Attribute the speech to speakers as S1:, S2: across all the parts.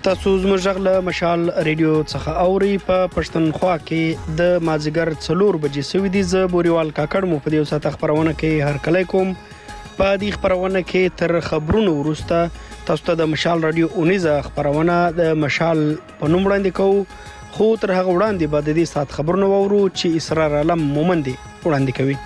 S1: تاسو زموږ غږ له مشال ریډیو څخه اوري په پښتونخوا کې د مازیګر 4 بجې سوي دي. زه بوريوال کاکړ مو په دې وسه خبرونه کې هر کله کوم. په دې خبرونه کې تر خبرونو وروسته تاسو ته د مشال رادیو اونیزه خبرونه د مشال په نوم وړاندې کوو، خو تر هغه وړاندې بعد د دې سات خبرونه وورو چې اسرار علم مومند وړاندې کوي.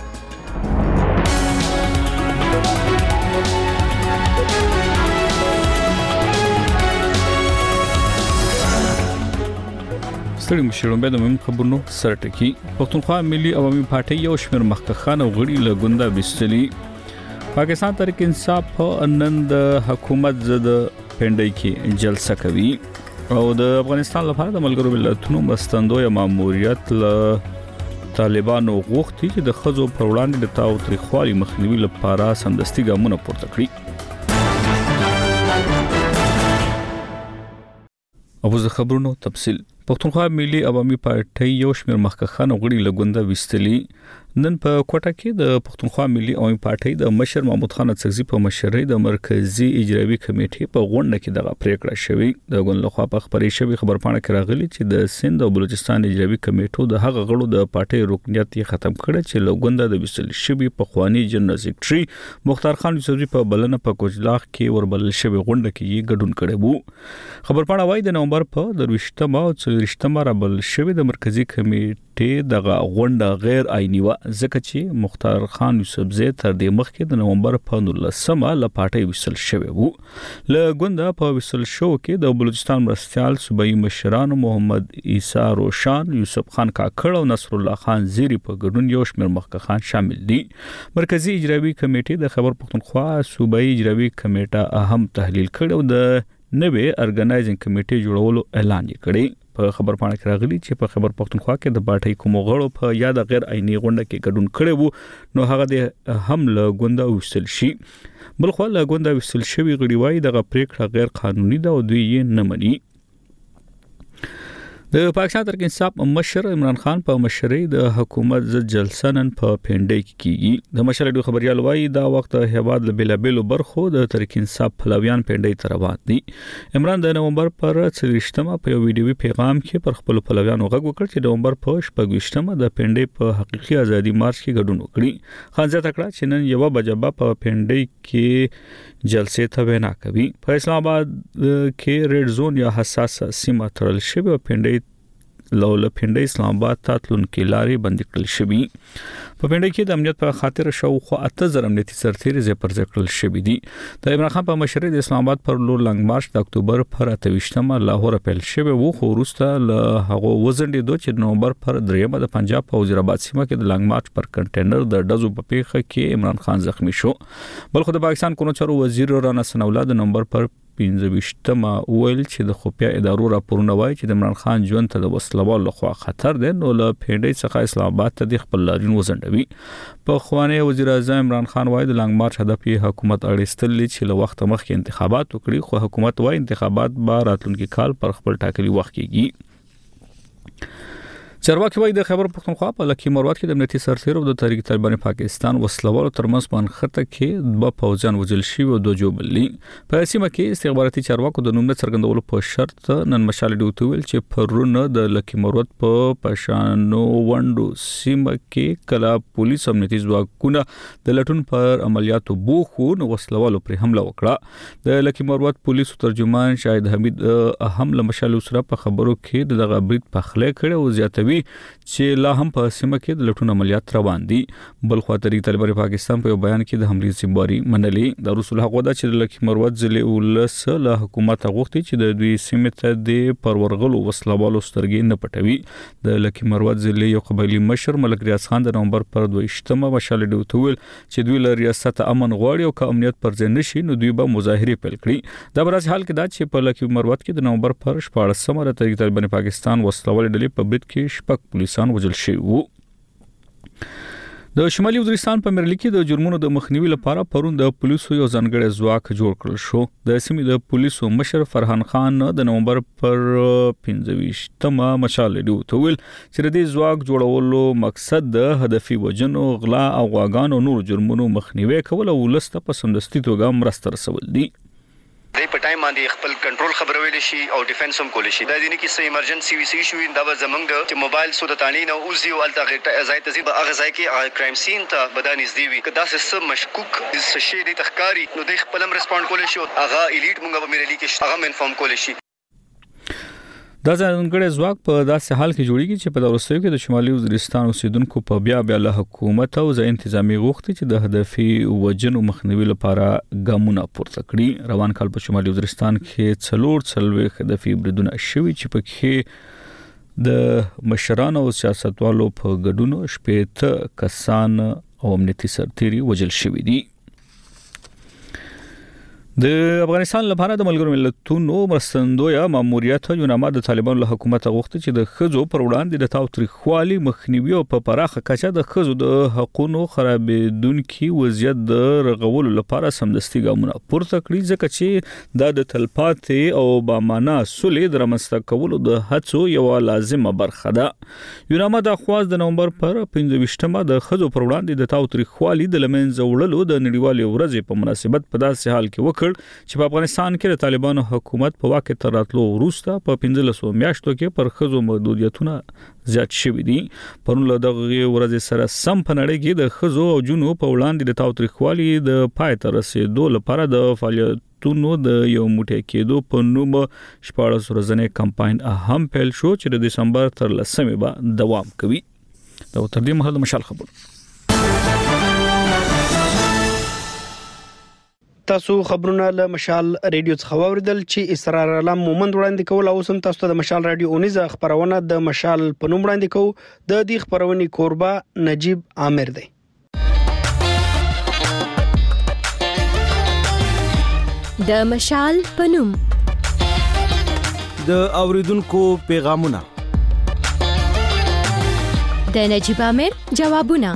S2: ستړي مشرون به د مهم خبرونو سرټکی. پښتونخوا ملي عوامي پارټي یو شمېر مخکخان او غړي له ګوندا بستلي. پاکستان تحریک انصاف نن د حکومت ضد پندای کې جلسه کوي او د افغانستان لپاره د ملګرو ملتونو مستندوی ماموریت له طالبانو غوښتي چې د خزو پر وړاندې د تاوتریخوالي مخنیوي لپاره سمدستي ګامونه پورته کړي. اوس د خبرونو تفصیل. پښتونخوا ملي عوامي پارټي یو شمېر مخکخان غړي له ګوندا وستلي. نن په کوټه کې د پښتونخوا ملي عوامي پارټي د مشر محمود خان اڅکزي په مشرۍ د مرکزی اجرایي کمیټې په غونډه کې دغه پریکړه شوې. د ګوند لخوا په خبري شوی خبرپاڼه کې راغلي چې د سند او بلوچستان اجرایي کمیټو د هغه غړو د پارټي رکنیت یې ختم کړ چې له ګوندا د وستل شوی په خواني جنرال سیکریټري مختار خان یوسفزي په بلنه په کوجلاخ کې وربلل شوی غونډه کې یې ګډون کړی وو. خبرپاڼه وايي د نومبر په 23مه او 24مه رابل شوی د مرکزی کمیټې دغه غونډه غیر آئینی و، ځکه چې مختار خان یوسفزي تر دې مخکې د نومبر په 19مه له پارټي وصل شوی وو. له ګوندا په وصل شو کې د بلوچستان مرستيال صوبایي مشران محمد عیسی روشان، یوسف خان کاکړ او نصر الله خان زیری په ګډون یو شمېر مخکخان شامل دي. مرکزی اجرایي کمیټې د خبر پښتونخوا صوبایي اجرایي کمیټه اهم تحلیل کړ او د نوې ارګنایزینګ کمیټې جوړولو اعلان یې کړی. په خبرپاڼه کې راغلي چې په خبر پښتونخوا کې د پارټي کوم غړو په یاد غیر آئینی غونډه کې ګډون کړی وو، نو هغه د هم له ګوندا وصل شي. بلخو له ګوندا وصل شوی غړي وایي دغه پریکړه غیر قانوني ده او دوی یې نه مني. د پاکستان تحریک انصاف مشر عمران خان په مشرۍ د حکومت ضد جلسه نن په پندای کې کیږي. د مشر ډیو خبريال وایي دا وخت هیواد له بیلابیلو برخو د تحریک انصاف پلویان پندای ته روان دي. عمران د نومبر پر 23مه په یو ویډیوي پیغام کې پر خپل پلویانو غږ وکړ چې د نومبر په 25مه د پندای په حقيقي ازادي مارچ کې ګډون وکړي. خان زیاته کړه چې نن یو بجبه په پندای کې جلسې ته وینا کوي. په اسلام آباد کې ریډ زون یا حساسه سیمه تړل شوی او پندای له پندای اسلام آباد ته تلونکي لارې بند کړل شوی. په پندای کې د امنیت په خاطر شاوخوا 8000 امنیتي سرتیري زې پر ځکړل شوی دي. د عمران خان په مشرۍ د اسلام آباد پر لور لنګ مارچ د اکتوبر پر 28مه لاهور پیل شوی وو، خو وروسته له هغه وزندې چې د نومبر پر 3مه د پنجاب په وزیرآباد سیمه کې د لنګ مارچ پر کنټینر د ډزو په پیښه کې عمران خان زخمی شو. بلخو د پاکستان قانون چارو وزیر رانا ثناءالله د نومبر پر 15مه ویل چې د خفیه ادارو راپورونه وایي چې د عمران خان ژوند ته د وسلوال لخوا خطر دی، نو له پندای څخه اسلام آباد ته د خپل لارین وزندوي. په خواني وزیر اعظم عمران خان وایي د لنګ مارچ هدف یې حکومت اړیستل چې له وخت مخکې انتخابات وکړي، خو حکومت وایي انتخابات به راتلونکي کال پر خپل ټاکلي وخت کېږي. چارواکي وایي د خبر پښتونخوا په لکی مروت کې د امنیتي سرتیرو د تحریک طالبان پاکستان وسلوالو ترمنځ منخته کې د پوځیان وژل شوي او د جوبلي. په سیمه کې استخباراتي چارواکو د نوم څرګندولو په شرط نن مشال ډیوټ ویل چې پرونه د لکی مروت په پښانو وندو سیمه کې کلا پولیس امنیتي ځواکونه د لټون پر عملیاتو بوخو نو وسلوالو پر حمله وکړه. د لکی مروت پولیسو ترجمان شاهد حمید اهم له مشال سره په خبرو کې دغه برید پخله کړي او زیاتوي چې لا هم په سیمه کې د لټون عملیات روان دي. بل خو تحریک طالبان پاکستان په یو بیان کې د حملې ذمہواری منلي. د رسول حق ودا چې د لکی مروت ضلع ولس له حکومت غوښتي چې د دوی سیمه ته د پرورغلو وسلوالو سترګې نه پټوي. د لکی مروت ضلع یو قبایلی مشر ملک ریاض خان د نومبر پر 22مه مشال ډیوټ ویل چې دوی له ریاست امن غواړي او که امنیت پر ځای نشي نو دوی به مظاهره پیل کړي. دا برابر حال کې دا چې په لکی مروت کې د نومبر پر 14مه د تحریک طالبان پاکستان وسلوال ډلې په برید کې شپږ پولیسان وژل شوي وو. د شمالي وزیرستان په مرلی کې د جرمونو د مخنیوي لپاره پرون د پولیسو یو ځانګړی ځواک جوړ کړل شو. د سیمې د پولیسو مشر فرحان خان د نومبر پر 25مه مشال ډیوټ ویل چې د دې ځواک جوړولو مقصد د هدفي وژنو، غلا او غواګانو نور جرمونو مخنیوي کول او ولست په سمدستي توګه مرسته رسول دي.
S3: د په ټایم باندې خپل کنټرول خبرول شي او ډیفنس هم کول شي دا دي نه کې سې ایمرجنسي وي شي دا به زمونږ د موبایل سو د تانی نه اوزي او الته ځای ته زی هغه ځای کې کرایم سین ته بدانې زدي وي کدا څه مشکوک څه شي د تخکاری نو د خپل هم ریسپونډ کول شي هغه الیټ مونږ به مېرلی کې هغه انفارم کول شي
S2: دا ځانګړی ځواک په داسې حال کې جوړیږي چې په دورستیو کې د شمالي وزیرستان اوسیدونکو په بیا له حکومت او ځای انتظامی غوښتي چې د هدفي وجنو مخنیوي لپاره ګامونه پورته کړي روان کال په شمالي وزیرستان کې 4 هدفي بریدونه شوي چې پکې د مشرانو او سیاستوالو په ګډون 18 کسان او امنیتي سرتیري وژل شوي دي د افغانستان لپاره د ملګرو ملتونو مرستندویه ماموریت یونامه د طالبانو له حکومت غوښتي چې د خزو پر وړاندې د تاوتریخوالي مخنیوي او په پراخه کچه د خزو د حقوقو خرابېدونکي وضعیت د رغولو لپاره سمدستي ګامونه پورته کړي ځکه چې دا د تلپاتې او بامانه سولې د رامنځته کولو د هڅو یو لازمه برخه ده یونامه د خواص د نومبر پر 15مه د خزو پر وړاندې د تاوتریخوالي د لمنځه وړلو د نړیوالې ورځې په مناسبت په داسې حال کې وکړ چې په افغانستان کې د طالبانو حکومت په واک تر راتلو وروسته په 15 میاشتو کې پر خزو محدودیتونه زیات شوي دي پرون له دغه ورځې سره سم په نړۍ کې د خزو او جنو په وړاندې د تاوتریخوالي د پای ته رسیدو لپاره د فعالیتونو د یو موټی کېدو په نوم 14 ورځنی کمپاین هم پیل شو چې د دسمبر تر 10 به دوام کوي دا تر دې مهاله مشال خبر
S1: تاسو خبرونه له مشال ریډیو څخه واوریدل چې اسرار علم مومند وړاندې کول او سم تاسو ته د مشال ریډیو اونیزه خبرونه د مشال په نوم وړاندې کوو د دې خبرونې کوربه نجیب عامر دی
S4: د مشال په نوم
S5: د اوریدونکو پیغامونه
S4: د نجیب عامر جوابونه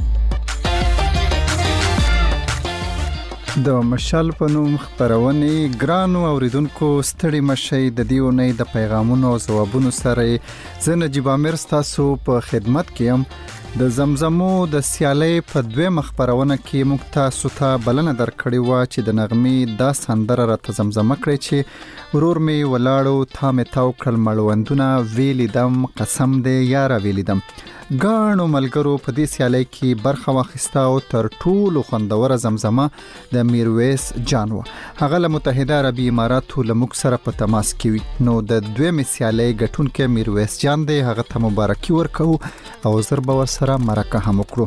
S6: د مشال په نوم خبرونه ګرانو اوریدونکو ستړي مشي د دیونې د پیغامونو او ځوابونو سره زه نجیب عامر تاسو په خدمت کې يم د زمزمو د سیالي په دوه مخبرونه کې موږ تاسو ته بلنه درکړې و چې د نغمې د سندره را ته زمزمه کړې چې ورور می ولاړو تا می تاو کړل مړوندونه ویلې دم قسم دې یاره ویلې دم ګانو ملګرو په دې سیالي کې برخه واخیسته او تر ټولو خوندوره زمزمه د میرویس جان و هغه له متحده عربي اماراتو له موږ سره په تماس کې وي نو د دوه سیالي ګټونکو میرویس جان دی هغه ته مبارکي ورکو او زر به سره مرکه هم وکړو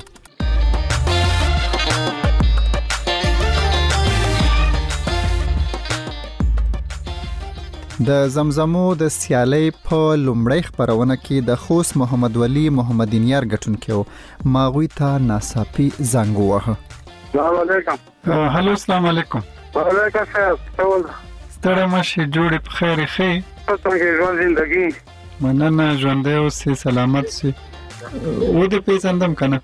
S6: د زمزمو د سیالي په لومړی خبرونه کې د خوست محمد ولی محمدینیار ګټونکو ماغوي ته ناصافي زنګ وه
S7: السلام علیکم
S6: هلو السلام علیکم
S7: وعلیکم السلام
S6: ستړي مشه جوړې په خیر خې
S7: څنګه ژوند زندگی
S6: مننه ژوندې اوسې سلامت سي و دې پیژندم کنه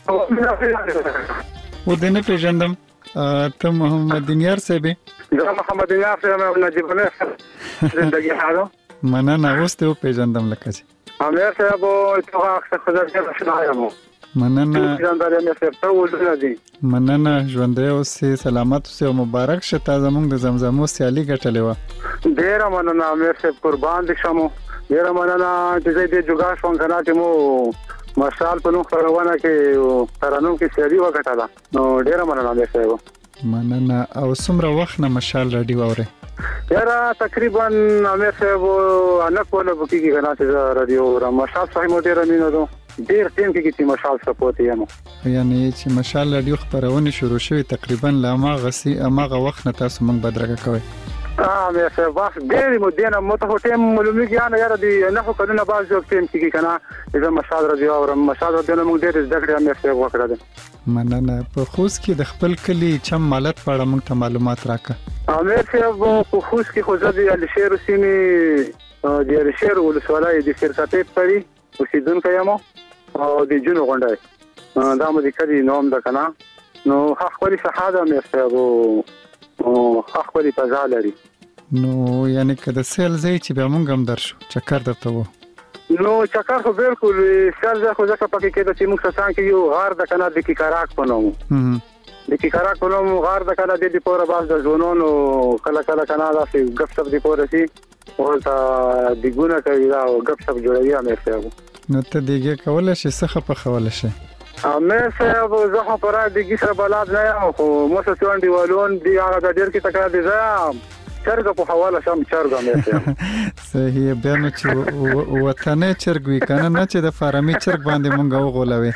S6: و دې نه پیژندم ته محمدینیار صاحب
S7: دا محمدینیار صاحب نجیب عامر زندگی حالو
S6: مننه اوس ته پیژندم لکه چې
S7: عامر صاحب ته اکثر خدای شنایم
S6: مننه
S7: ژونداري مې سره ولر دي
S6: مننه ژوندې اوسې سلامت اوسې او مبارک شه تا زموږ د زمزمو سیالي ګټلې و
S7: ډیر مننه عامر صاحب قربان دي شمو ډیر مننه چې دې جوګا شون کنه چې مو مشال په نوم خبرونه کې ترانو کې سیالي وکړه نو ډیر مننه عامر صاحب
S6: مننه او څومره وخت نه مشال رادیو اوري
S7: یاره تقریبا عامر صاحب انا کوله بکی کې کنه چې رادیو را مشال صحیح مو ډیر مينو دو ډیر ټیم کې چې مشال سپورت یم
S6: یعنی چې مشال رادیو خبرونه شروع شوه تقریبا لامغه وخت نه تاسو موږ بدرګه کوي
S7: مې څه وخت ډېر مدینه مته ټیم معلومي کې یاره دی نه خو کله باز یو ټیم کې کنه اذا مشال رادیو او مشال رادیو موږ ډېر ذکر مې څه وکړه
S6: مننه په خوست کې د خپل کلی چم مالت په اړه موږ ته معلومات راکړه
S7: امیر صاحب په خوست کې خو ځدی الشیر سیمه د الشیر ولسوالۍ د شرکتې پري اوسیدونکو یم او د جنو غونډه دا مو د کلی نوم ده کنه نو حق ولی شهاده مې صاحب او حق ولی پزا لري
S6: نو یعنی کله سیل زی چې به مونږ هم درشو چکر درته وو
S7: نو چکر خو بالکل سیل زه خو ځکه پکې کېده چې موږ څنګه کې یو غار د کنه د کی کاراک پنوم د کیکارا کوم غار د کله د پوره باز د ژوندونو کله کنه دا چې غف سب د پوره سي ورته د ګونه کوي دا غف سب جوړوي امیر صاحب
S6: نو ته دیګه کول شي څه په خول شي
S7: امیر صاحب زه په را دیګه سره بلاد نه یم خو مو څه چون دیوالون دی هغه د ډیر کې تکرار دي زه چرګ په حواله شم چرګ امیر صاحب
S6: صحیح بیان چې وطن چرګ وی کنه نه چې د فارمی چرګ باندې مونږ وغولوي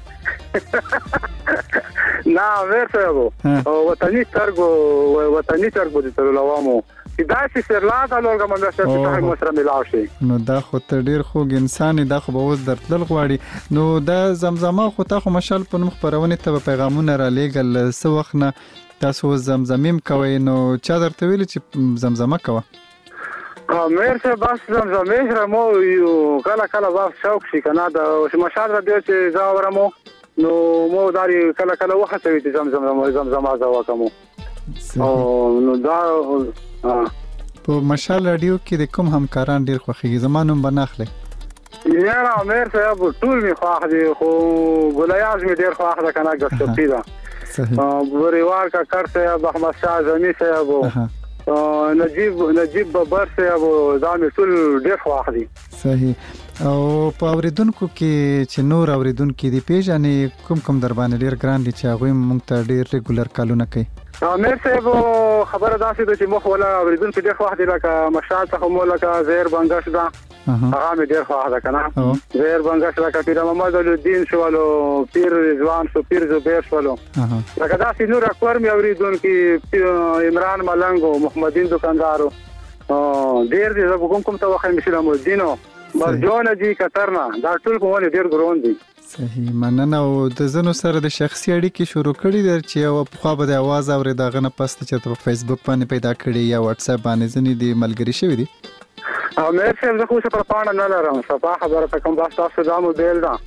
S7: نه امیر صاحب وطني چرګ د تر لوامو دا چې سرلاده لورګه مونږ سره په هغه سره ملاو شي
S6: نو دا خو ته ډیر خوږ انسان دا خو به اوس درتل غواړي نو دا زمزمه خو ته خو مشال په نوم خبرونه ته پیغامونه را لېګل سو وخت نه تاسو زمزمیم کوي نو چا درته ویل چې زمزمه کوه
S7: امیر صاحب بس زمزمه سره مو یو کله واف شوق شي کنه دا مشال را دی چې زاورمو نو مو داري کله وخت وي چې زمزمه زوا کوم نو دا
S6: په مشال رادیو کې د کوم همکاران ډیر خوښیږي زمانوم بناخله
S7: یاره امیر صاحب ټول می خوښ دي خو ګلیاز می ډیر خوښ ده کنه ګټپی ده صحیح بوریوار کا کار صاحب احمد شاه زمي صاحب نجیب ببر صاحب دا می ټول ډیر خوښ دي
S6: صحیح او په اوریدونکو کې چې نور اوریدونکو دی پیژنې کوم در باندې ډیر ګران دي چې هغه مونږ ته ډیر ریګولر کالونه کوي
S7: امیر صاحب خبره داسې ده چې مخ ولا اوریدونکو ډیر خوښ دي لکه مشال ته مو لکه زهر بنگش ده هغه مې ډیر خوښ ده کنه زهر بنگش لکه پیر محمد الدین شوالو پیر رضوان شو پیر زبیر شوالو لکه داسې نور اکبر مې اوریدونکو عمران ملنګ محمدین دکاندارو ډیر دي زه کوم ته وخت مشل مودینو مرجون دي کترنا دا ټول په ونه ډیر ګرون دي
S6: صحیح مننه او د زنو سره د شخصي اړیکې شروع کړي در چې یو په خو به د आवाज اوري دا غنه پست چې په فیسبوک باندې پیدا کړي یا واتس اپ باندې ځنی دی ملګری شوی دي
S7: امیر صاحب زه خو څه پر پاڼه نه لرم صباح خبره ته کوم باس تاسو دا موبایل دا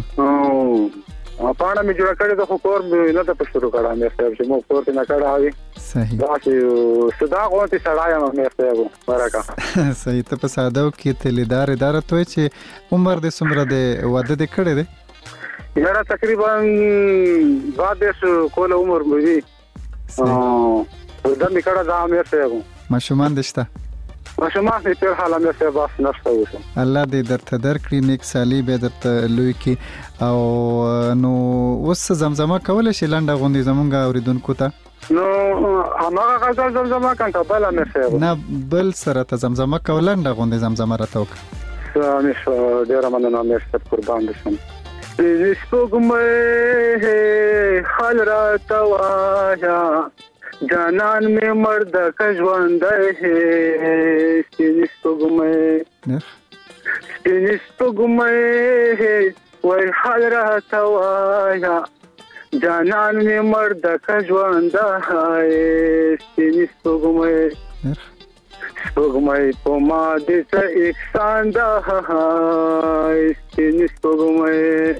S7: پاڼه می جوړ کړی د خو کور نه ته شروع کړم امیر صاحب چې مو کور ته نه کړی
S6: صحیح
S7: دا چې صدا غونتی سړایم امیر صاحب ورکه
S6: صحیح ته په ساده کې تلیدار اداره توي چې عمر د سمره د واده د کړی دی
S7: یاره تقریبا بعد کول عمر مې د می کړه دا امیر صاحب
S6: ماشومان دشته
S7: ماشومان په تر حاله مې څه باس نشته وشو
S6: الله دې درته درکړي نیک سالي به درته لوي کی او نو اوس زمزمه کول شي لنډه غوندي زمونږه اوریدونکو ته
S7: نو هغه غزل زمزمه کنه بل امیر صاحب
S6: نه بل سره ته زمزمه کول لنډه غوندي زمزمه راته وکړه
S7: همیشه ډیر مننه امیر صاحب قربان دشم سپوږمۍ حال راته وایا جانان مې مرد کژوند سپین سپوږمۍ وای حال راته وایا جانان مې مرد کژوند سپین سپوږمۍ په ما دې څه احسان ده سپین سپوږمۍ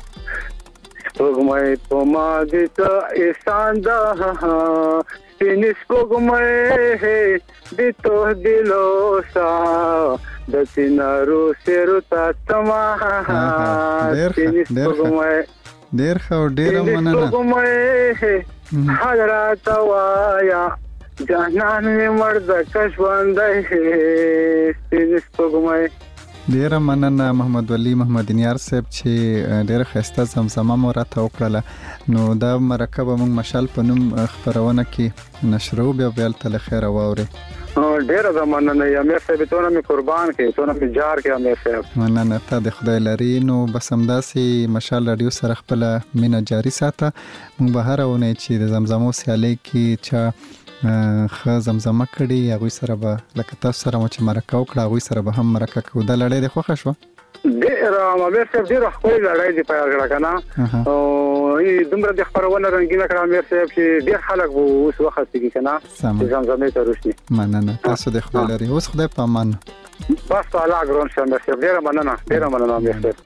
S7: په ما دې څه احسان ده سپین سپوږمۍ د تو دلو سا د تینارو سیرو تا تما سپین سپوږمۍ
S6: ډیر خو ډیر مننه
S7: سپوږمۍ حال راته وایا جانان مې مرد کژوندی سپین سپوږمۍ
S6: ډیر مننه محمد ولی محمد انیار صاحب چې ډیر خسته زمزمه مو راته وکړه نو دا مرکب موږ مشال په نوم خبرونه کې نشرو بیا تل خیر واوري
S7: ډیر مننه امیر صاحب ته مې قربان کې ته مې جار کې امیر صاحب
S6: مننه ته د خدای لري نو بس همداسي مشال رادیو سره خپل مینا جاری ساته موږ به هر ونه چې د زمزمو سیالي کې چې خ زمزمه کړي هغه سره به لکه تاسو سره مو چې مرکه وکړه هغه سره به هم مرکه کو د لړۍ د خوښ شو
S7: ډیر امیر صاحب ډیر خپل لړۍ دی په هغه کنه او دومره د خبرونه رنگینه کړه امیر صاحب چې ډیر خلک وو اوس وخت کې کنه زمزمه ته روشني
S6: مننه تاسو د خپل لري اوس خدای په امان
S7: بس الله ګرون شه امیر صاحب ډیر مننه امیر صاحب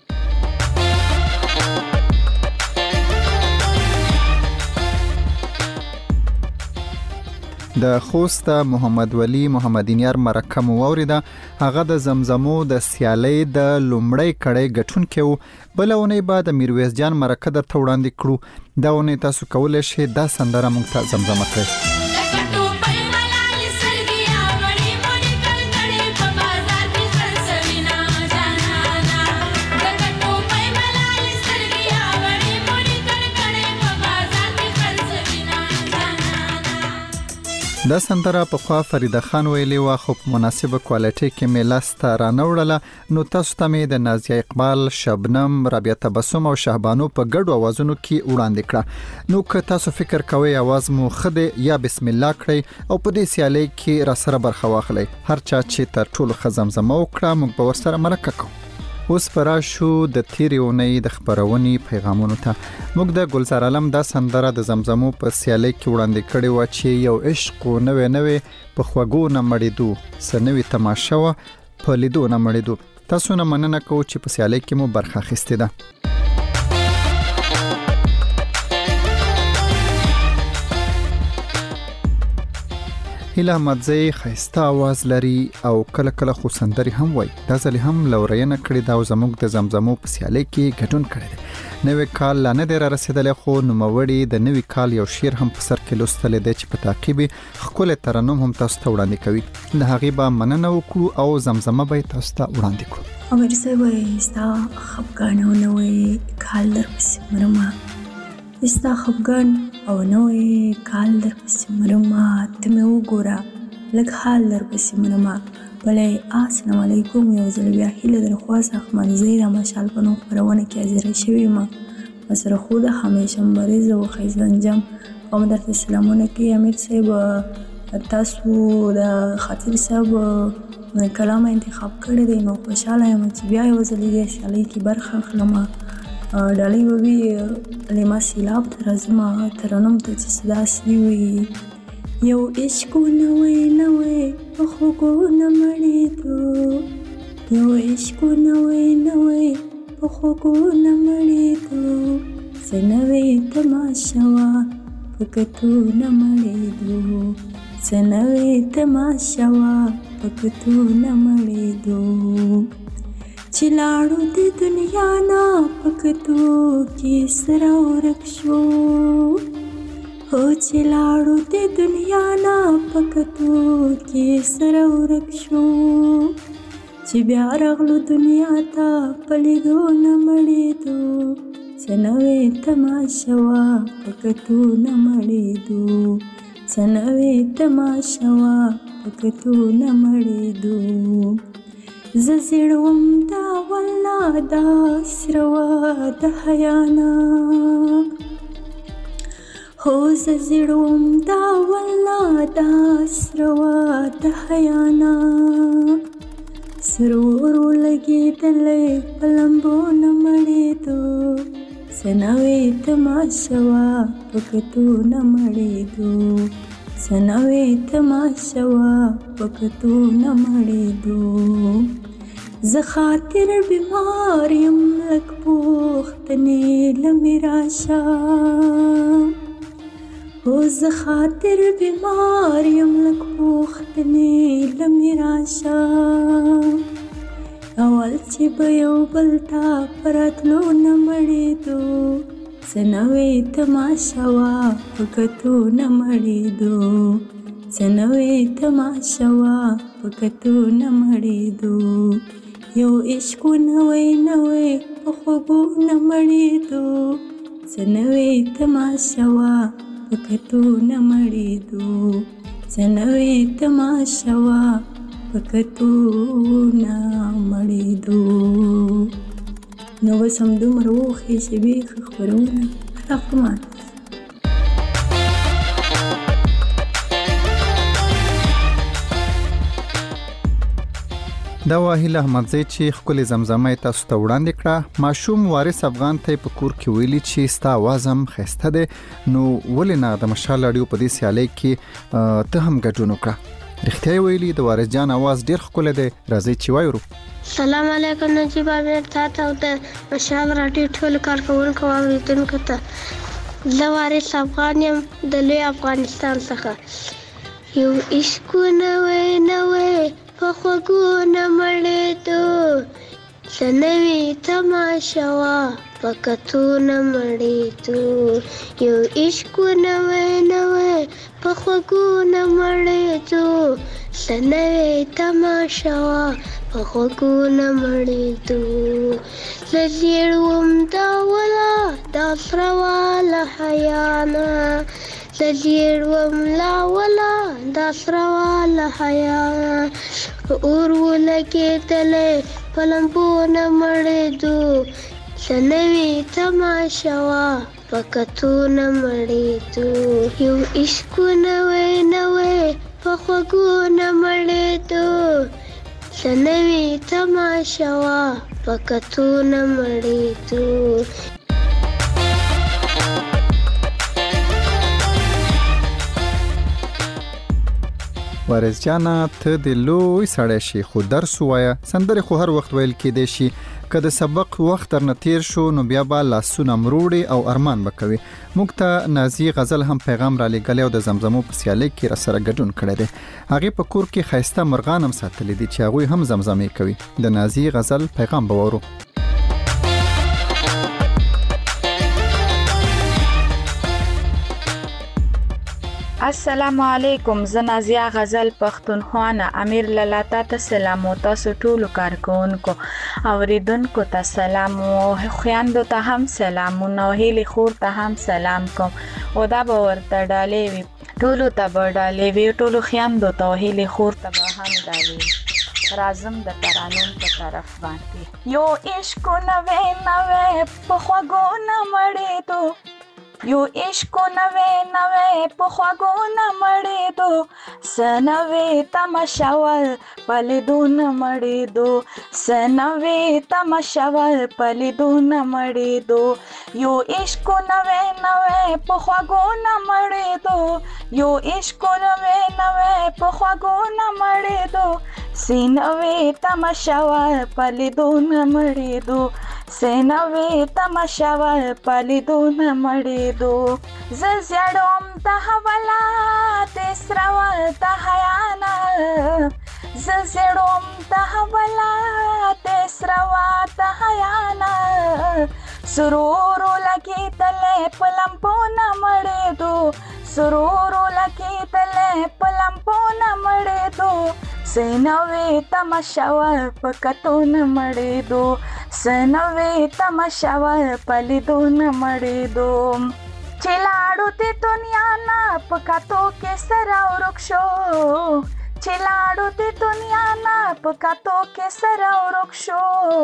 S6: د خوست محمد ولی محمدینیار مرکه مو اوریده. هغه د زمزمو د سیالۍ د لومړی کړۍ ګټونکی و. بلونه بعد میرویس جان مرکه در وړاندې کړو. دا ونه تاسو کولای شئ دا سندره مونږ ته زمزمه کړئ. دا سندره په خوا فریده خان ویلي و، خو په مناسبه کوالټي کې مې لاسته رانوړله. نو تاسو ته مې د نازیه اقبال، شبنم، رابعه تبسم او شهبانو په ګډو اوازونو کې وړاندې کړه. نو که تاسو فکر کوئ اواز مو خده یا بسم الله کړئ او په دې سیالۍ کې را سره برخه واخلئ. هر چا چې تر ټولو ښه زمزمه وکړه موږ به ورسره مرکه کوو. اوس پر شو د تیرې اونۍ د خبرونې پیغامونو ته. موږ د ګلزار عالم دا سندره د زمزمو په سیالۍ کې وړاندې کړې و چې یو عشق و نوې په خوږو نه مړېدو، څه نوې تماشه وه په لیدو نه مړېدو. تاسو نه مننه کوو چې په سیالۍ کې مو برخه اخیستې ده. هیله احمدزی خیسته आवाज لري او کله کله خو سندري هم وای. دا ځلې هم لورینه کړې دا او زموږ د زمزمو په سیالۍ کې ګډون کړی دی. نوې کال لا نه دی را رسېدلی، خو نوموړي د نوې کال یو شعر هم په سر کې لوستلی دی چې په تعقیب ښکلی ترنم هم تاسو ته وړاندې کوي. له هغې به مننه وکړو او زمزمه به یې تاسو ته وړاندې کړو.
S8: امیر صاحب وایي ستا خفګان او نوی کال در پسې مرمه، ستا خفګان او نوی کال در پسې مرمه، ته مې وګوره لږ حال در پسې مرمه. بلې السلام علیکم. یو ځل بیا هیله در خواست اخمانزی د مشال په نوم خپرونه کې حاضره شوې یم. مسره خو د همیشه مبارزه و ښایسته انجام او درته سلامونه کوي. امیر صاحب تاسو د خطیب صاحب کلام انتخاب کړی دی، نو خوشحاله یم چې بیا یو ځل دې سیالۍ کې برخه اخلم. ډالۍ به وي لیما سیلاب ته راځم ترنم ته چې صداسې وي. یو عشق نوی نوی په خوږو نه مړېدو، یو عشق نوی نوی په خوږو نه مړېدو، څه نوې تماشه وه په کتو نه مړېدو، څه نوې تماشه وه په کتو نه مړېدو. چې لاړو د دنیا نه په کتو کې سره ورک شو، هو چې لاړو د دنیا نه په کتو کې سره ورک شو، چې بیا راغلو دنیا ته په لیدو نه مړېدو، څه نوې تماشه وه په کتو نه مړېدو، څه نوې تماشه وه په کتو نه مړېدو. زه زیړوم دا والله دا سره وه د حیا نه، هو زه زیړوم دا والله دا سره وه د حیا نه، سرور ولګېدلی په لمبو نه مړېدو، څه نوې تماشه وه په کتو نه مړېدو، څه نوې تماشه وه په کتو نه مړېدو. زه خاطر بیمار یم لږ پوښتنې له مې راشه، هو زه خاطر بیمار یم لږ پوښتنې له مې راشه، اول چې به یو بل ته په راتلو نه مړېدو، څه نوې تماشه وه په کتو نه مړېدو، څه نوې تماشه وه په کتو نه مړېدو. یو عشق نوی نوی په خوږو نه مړېدو، څه نوې تماشه وه په کتو نه مړېدو، څه نوې تماشه وه په کتو نه مړېدو. نو بس همدومره وښې شېبې ښه خپرونه رافرمان.
S6: دا واهیله احمدزی چې ښکلې زمزمه یې تاسو ته وړاندې کړه. ماشوم وارث افغان ته په کور کې ویلي چې ستا اواز هم ښایسته دی، نو ولې نه د مشال راډیو په دې سیالۍ کې ته هم ګډون وکړه. رښتیا یې ویلي د وارث جان اواز ډېر ښکلی دی. راځئ چې وایو.
S9: سلام علیکم نجیب امیر تاته او د مشال راډیو ټولو کارکوونکو او اورېدونکو ته. زه وارث افغان یم د لوی افغانستان څخه. یو عشقونه نوې په خوږونه مړېدو څه نوې تماشه وه په کتونه مړېدو یو عشقونه نوې په خوږونه مړېدو څه نوې تماشه وه په خوږونه مړېدو زه زیړ وم دا وله دا سره وه له حیا نه زه زیړ وم لا وله دا سره وه له حیا نه په اور ولګېدلی په لمبونه مړېدو څه نوې تماشه وه په کتونه مړېدو یو عشقونه نوې په خوږونه مړېدو څه نوې تماشه وه په کتونه مړېدو
S6: وارث جانا ته د لوی سړی شي خو درس وایا سندره خو هر وخت ویل کېدې شي که د سبق وخت درنه تیر شو نو بیا به لاسونه مروړي او ارمان وکوي موږ ته نازي غزل هم پیغام را لګلی او د زمزمو په سیالۍ کې را سره ګډون کړی دی هغې په کور کې ښایسته مرغان هم ساتلی دي چې هغوی هم زمزمې کوي د نازي غزل پیغام به وورو
S10: السلام علیکم زه نازیه غزل پښتونخوا نه امیر لالا ته سلام او تاسو ټولو کارکونکو اوریدونکو ته سلام او خویندو ته هم سلامونه او هیلې خور ته هم سلام کوم او دا به ورته ډالې وي ټولو ته به ډالې وي ټولو خویندو ته او هیلې خور ته به هم ډالې وي رازم د ترانون په طرف باندې یو عشق نوې په خوږونه مړېدو یو عشق نوې په خوږونه مړېدو څه نوې تماشه وه په لیدونه مړېدو څه نوې تماشه وه په لیدونه مړېدو یو عشق نوې په خوږونه مړېدو یو عشق نوې په خوږونه مړېدو څه نوې تماشه وه په لیدونه مړېدو څه نوې تماشه وه په لیدونه مړېدو زه زیړوم د حواله د سره وه د حیا نه زه زیړوم د حواله د سره وه د حیا نه سرورو لګېدلی په لمبونه مړېدو سرورو لګېدلی په لمبونه مړېدو څه نوې تماشه وه په کتونه مړېدو څه نوې تماشه وه په لیدونه مړېدو چې لاړو د دنیا نه په کتو کې سره ورک شو چې لاړو د دنیا نه په کتو کې سره ورک شو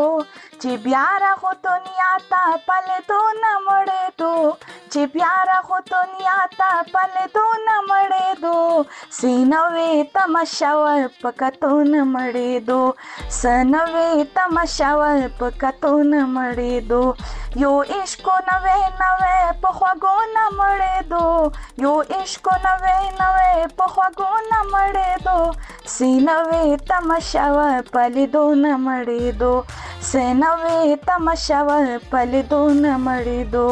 S10: چې بیا راغو دنیا ته په لیدونه مړېدو چې بیا راغو دنیا ته په لیدونه مړېدو څه نوې تماشه وه په کتونه مړېدو څه نوې تماشه وه په کتونه مړېدو یو عشق نوې په خوږونه مړېدو یو عشق نوې په خوږونه مړېدو څه نوې تماشه وه په لیدونه مړېدو څه نوې تماشه وه په لیدونه مړېدو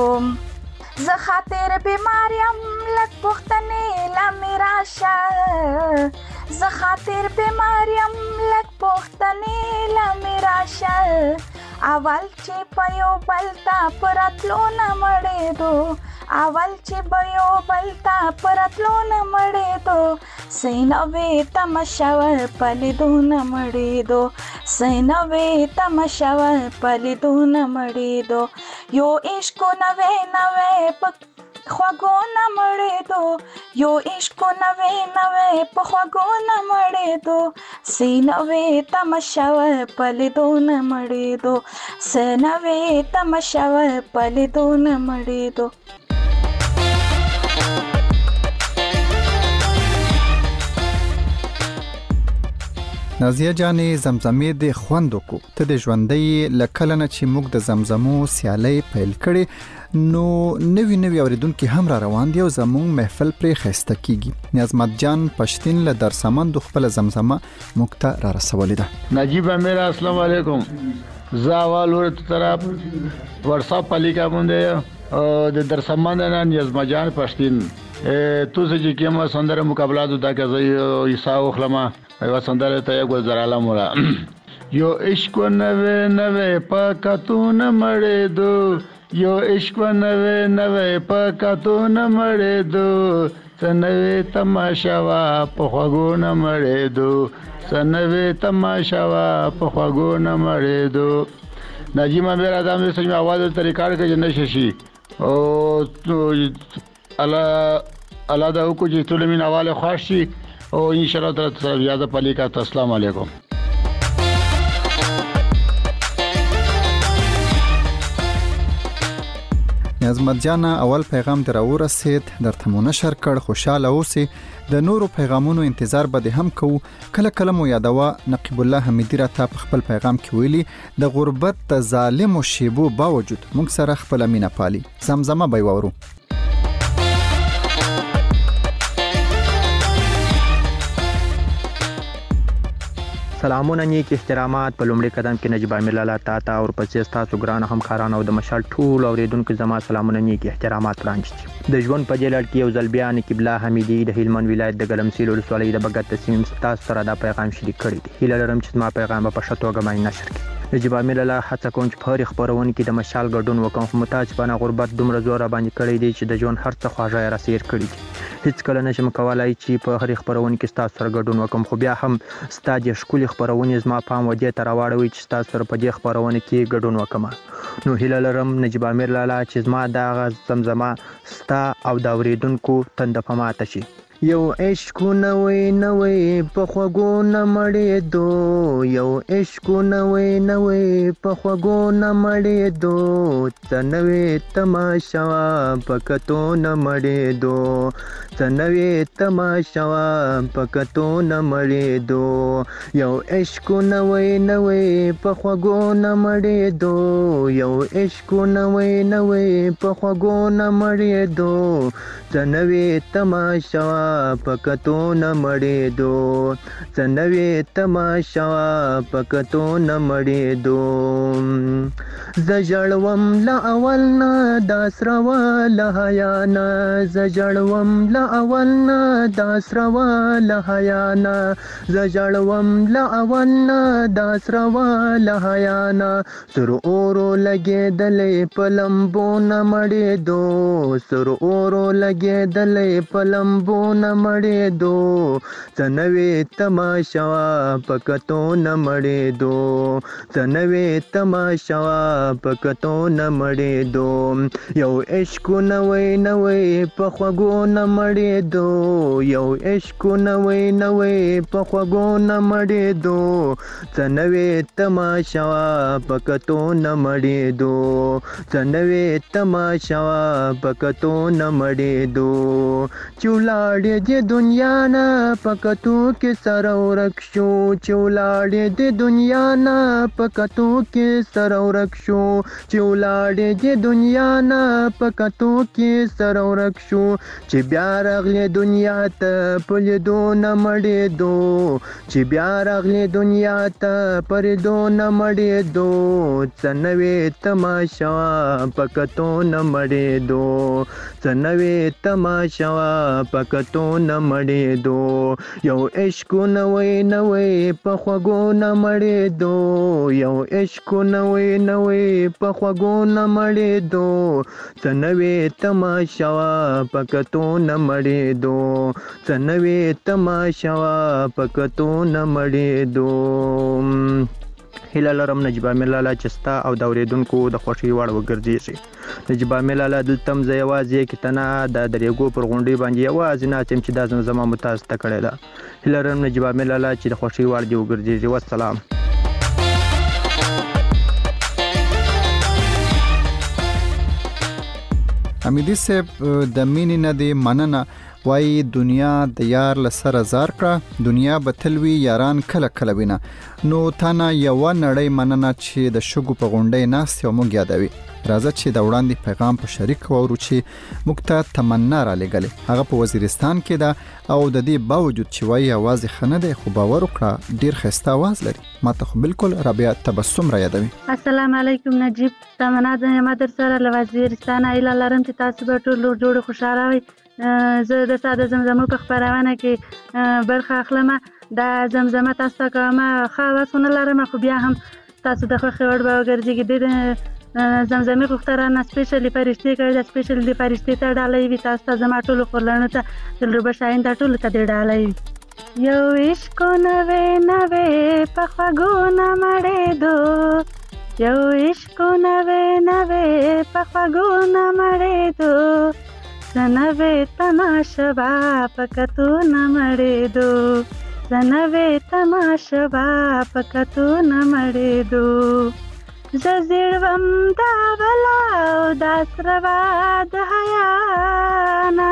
S10: زه خاطر بیمار یم لږ پوښتنې لا مې راشه زه خاطر بیمار یم لږ پوښتنې لا مې راشه اول چې په یو بل ته په راتلو نه مړېدو اول چې په یو بل ته په راتلو نه مړېدو څه نوې تماشه وه په لیدونه مړېدو څه نوې تماشه وه په لیدونه مړېدو یو عشق نوې په خوږونه مړېدو یو عشق نوې په خوږونه مړېدو څه نوې تماشه وه په لیدونه مړېدو څه نوې تماشه وه په لیدونه مړېدو
S6: نازیه جانې زمزمې د خوند وکړو ته د ژوندۍ له کله نه چې موږ د زمزمو سیالۍ پیل کړې نو نوي اوریدونکي هم را روان دي او زموږ محفل پرې ښایسته کیږي نیازمت جان پښتین له درسمند خپل زمزمه موږ ته را رسولې ده
S11: نجیب امیر السلام علیکم زاوال ورته طرف ورصاف پلیکا مونږ د درسمند نه نیازمت جان پښتین تو چې کیما سندره مقابلات دا کې ایسا خلما ایوا سندره ته یو زراله مولا یو عشق نوې نوې پکاتون مړې دو یو عشق نوې نوې پکاتون مړې دو سنوي تماشا وا په خوګو نه مړې دو سنوي تماشا وا په خوګو نه مړې دو نجیب امیر اعظم دې سمې आवाज ته ریکارډ کړي نشي شي او الله دا کو چې ټول مين حواله خوشي او ان شاء الله تعالی زیاده پلي کا السلام علیکم
S6: نظمت جان اول پیغام دراو رسید درته مو نشر کړ خوشاله اوسئ د نورو پیغامونو انتظار به هم کو کله کله مو یادوا نقیب الله حمیدی را ته خپل پیغام کې ویلي د غربت د ظالم او شیبو باوجود موږ سره خپل مینه پالي زمزمه به وورو
S12: سلامونه نیک احترامات په لومړي قدم کې نجیب امیر لالا تا او پسې تاسو ګران هم خارانه او د مشال ټول اوریدونکو زما سلامونه نیک احترامات وړاندې د ژوند په جلال کې یو ځل بیا نقیب الله حمیدی د هلمند ولایت د ګلمسیل ولسوالۍ د بغت تسیم تاسو سره دا پیغام شریک کړی دی هیله لرم چې ما پیغام په شتوګه باندې نشر کړي نجیب امیر لالا هڅه کوم چې په خبرونه کې د مشال ګډون وکم خو متاسفانه غربت دومره زور باندې کړی دی چې د ژوند هر څه خواږه را سیر کړی دی هیڅ کله نشم کولای چې په هر خبرونه کې تاسو سره ګډون وکم خو بیا هم ستاسو شکل خبرونه زما پام ودی تر واړوي چې تاسو سره په دې خبرونه کې ګډون وکم نو هیله لرم نجیب امیر لالا چې زما دا زمزمه ستا او دا اوریدونکو تند پماته شي یو عشق نوې نوې په خوګو نه مړې دو یو عشق نوې نوې په خوګو نه مړې دو څنوي تماشا پکتو نه مړې دو څنوي تماشا پکتو نه مړې دو یو عشق نوې نوې په خوګو نه مړې دو یو عشق نوې نوې په خوګو نه مړې دو څنوي تماشا پکتو نه مړې دو څنوي تماشا پکتو نه مړې دو زجړوم لا اول نه داسروا لهیانا زجړوم لا اول نه داسروا لهیانا زجړوم لا اول نه داسروا لهیانا سر اورو لګېدلې پلمبو نه مړې دو سر اورو لګېدلې پلمبو نه مړې دو څنوي تماشا پکتو نه مړې دو څنوي تماشا پکتو نه مړې دو یو عشق نوې نوې په خوګو نه مړې دو یو عشق نوې نوې په خوګو نه مړې دو څنوي تماشا پکتو نه مړې دو څنوي تماشا پکتو نه مړې دو چولاړې د دنیا نه پکتو کې سره ورکشو چولاړې د دنیا نه پکتو کې سره ورکشو چولاړې د دنیا نه پکتو کې سره ورکشو چې بیا راغلې دنیا ته پلیدو نه مړې دو چې بیا راغلې دنیا ته پردو نه مړې دو څنوي تماشا پکتو نه مړې دو څنوي تماشا پکتو نه مړې دو یو عشق نوې نوې په خوګو نه مړې دو یو عشق نوې نوې په خوګو نه مړې دو څنوي تماشا پکتو نه مړې دو څنوي تماشا پکتو نه مړې دو هیله لرم نجیب امیر لالا چې ستا او د اوریدونکو د خوښۍ وړ وګرځېږي نجیب امیر لالا دلته هم زه یوازې کتنه د دریګو پر غونډۍ باندې یوازې ناڅم چې دا زمزمه مو تاسو ته کړې ده هیله لرم نجیب امیر لالا چې د خوښۍ وړ دې وګرځېږي والسلام
S6: حمیدی صاحب د مینې نه دی مننه وای دنیا د یار لسره زار کړه دنیا بتلوي یاران کله کله وینه نو تانا یو نړۍ مننه چې د شګو په غونډۍ ناست یو موږ یادوي راځه چې د وړاندې پیغام په شریک وورو چې موږ ته تمنا را لګلې. هغه په وزیرستان کې ده او د دې باوجود چې وایي आवाज خنه ده خو باور وکړه ډیر ښایسته आवाज لري. ماته خو بالکل رابعه تبسم را یادوي.
S13: السلام علیکم نجیب، تمنا د مدر سره له وزیرستان ایله لرم چې تاسو به ټول جوړ خوشاله وي. زه د ساده زمزمو په خبرونه کې برخه اخلم. د زمزمه تاسو کوم خاصونه لرم خو بیا هم تاسو د خوښ وړ به ګرځي د زمزمه پخترانه سپیشلی فرشتي کوي. د سپیشلی فرشتي ته ډالۍ وي. تاسو زما ټول خورلانو ته دلربه شاین د ټول ته ډالۍ وي. یو عشق نوې نوې په خواګونه مړې دو، یو عشق نوې نوې په خواګونه مړې دو، سنوې تماشا پکتو نمړې دو، سنوې تماشا پکتو نمړې دو. زړوم دا بلا او دا سروا د حیانا،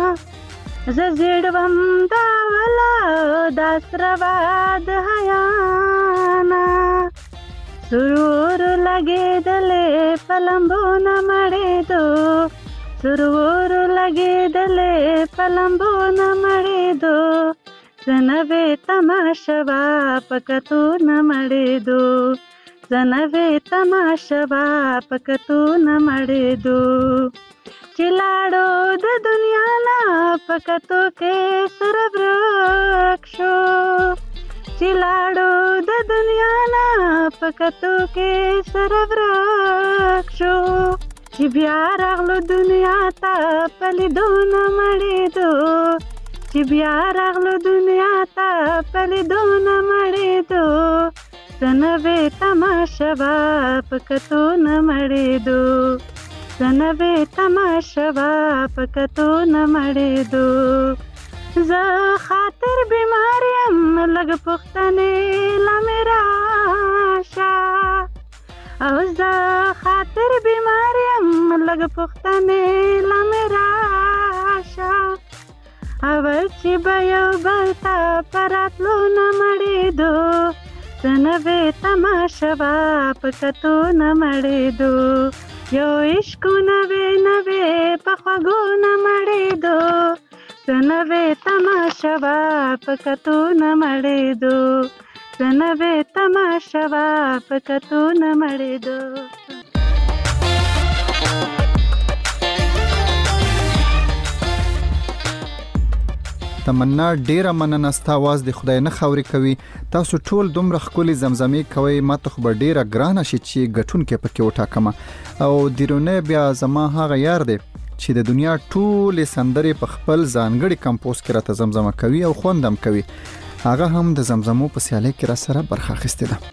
S13: زړوم دا بلا او دا سروا د حیانا، سرور لګېدلې پلمبو نمړې دو، سرور لګېدلې پلمبو نمړې دو، سنوې تماشا پکتو نمړې دو، سنوې تماشا پکتو نمړې دو. چې لاړو د دنیا نه پکتو کې سر ورک شو، چې لاړو د دنیا نه پکتو کې سر ورک شو، چې بیا راغلو دنیا ته پلیدو نمړې دو، چې بیا راغلو دنیا ته پلیدو نمړې دو، سنوې تماشا پکتو نمړې دو، سنوې تماشا پکتو نمړې دو. زه خاطر بیماریم لږ پختنې لمراشه، او زه خاطر بیماریم لږ پختنې لمراشه، اول چې به یو بل ته پراتلو نمړې دو، سنوې تماشا پکتو نمړې دو. یو عشق نوې نوې په خواګو نمړې دو، سنوې تماشا پکتو نمړې دو، سنوې تماشا پکتو نمړې دو.
S6: تمنا ډیره مننه، ستا आवाज د خدای نه خوري کوي. تاسو ټول دومره ښکلي زمزمې کوي، ماته خو به ډیره ګرانه شي چې ګټونکې پکې وټاکمه. او دیرونه بیا زما هغه یار دی چې د دنیا ټولې سندرې په خپل ځانګړي کمپوز کې راته زمزمه کوي او خوندم کوي. هغه هم د زمزمو په سیالۍ کې را سره برخه اخیستې ده.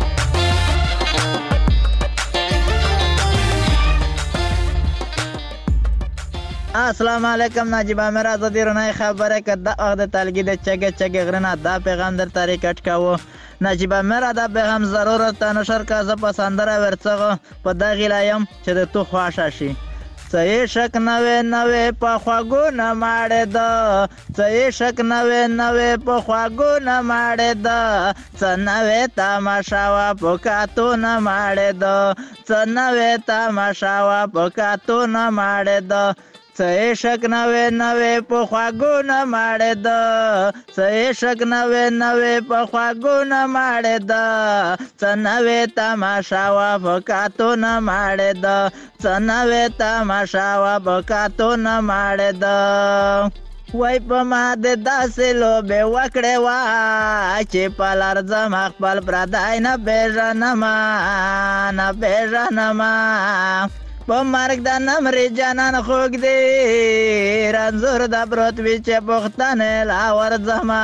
S14: السلام علیکم ناجیبا، میرا زدیرونه خبره که دا وقت تلگی ده چگه غرنا دا پیغام در تاریکت کهو. ناجیبا میرا دا پیغام ضرورت نشر که ز پسندره ورڅغه په دغه لایم چې د تو خوښ شي. څه شک نوې نوې په خواګو نه ماړې ده، څه شک نوې نوې په خواګو نه ماړې ده، څه نوې تماشا وا په کاتو نه ماړې ده، څه نوې تماشا وا په کاتو نه ماړې ده، څه شک نوې نوې په خواګو نه ماړې ده، څه شک نوې نوې په خواګو نه ماړې ده، څه نوې تماشا وا په کاتو نه ماړې ده، څه نوې تماشا وا په کاتو نه ماړې ده. وای په ما د داسې لوبې وکړې وا چې په لرزم خپل پردی نه پېژنمه نه پېژنمه، په مرګ د نمرې جانان خوږ دی رنځور د پروت وي چې پوښتنې لا ورځمه،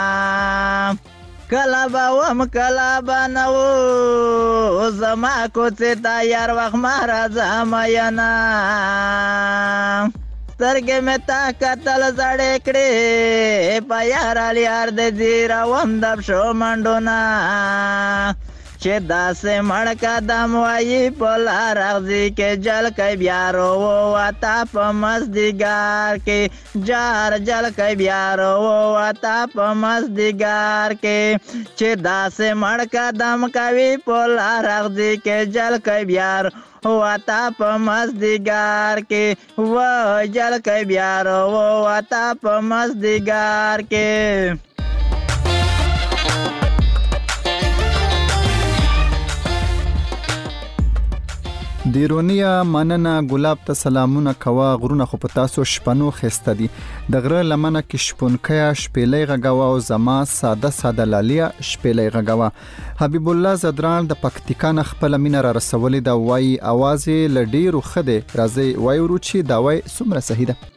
S14: کله به وم کله به نه و زما کوڅې ته یار وخت مه راځه مینه، سترګې مې تا کتل زړې کړې په یار یار د ځیروم د پښو منډونه، چې داسې مړ قدم وایي په لار اغزي کې جل کوي بیا رووته په مازدیګر کې، جار جل کوي بیا رووته په مازدیګر کې، چې داسې مړ قدم کوي په لار اغزي کې جل کوي بیا وتا په مزدګار کې وجل کوي بیار وتا په مزدګار کې.
S6: دیرونیا مننه ګلاب ته سلامونه کوا غرونه خو په تاسو شپنو خسته دي د غره لمنه کې شپونکیا شپېلې غغوا او زما ساده ساده لالیا شپېلې غغوا. حبیب الله زدران د پکتیکا خپل مینه را رسولې دا وای आवाज لډیرو خده راځي وای ورچی دا وای سمره صحیح ده.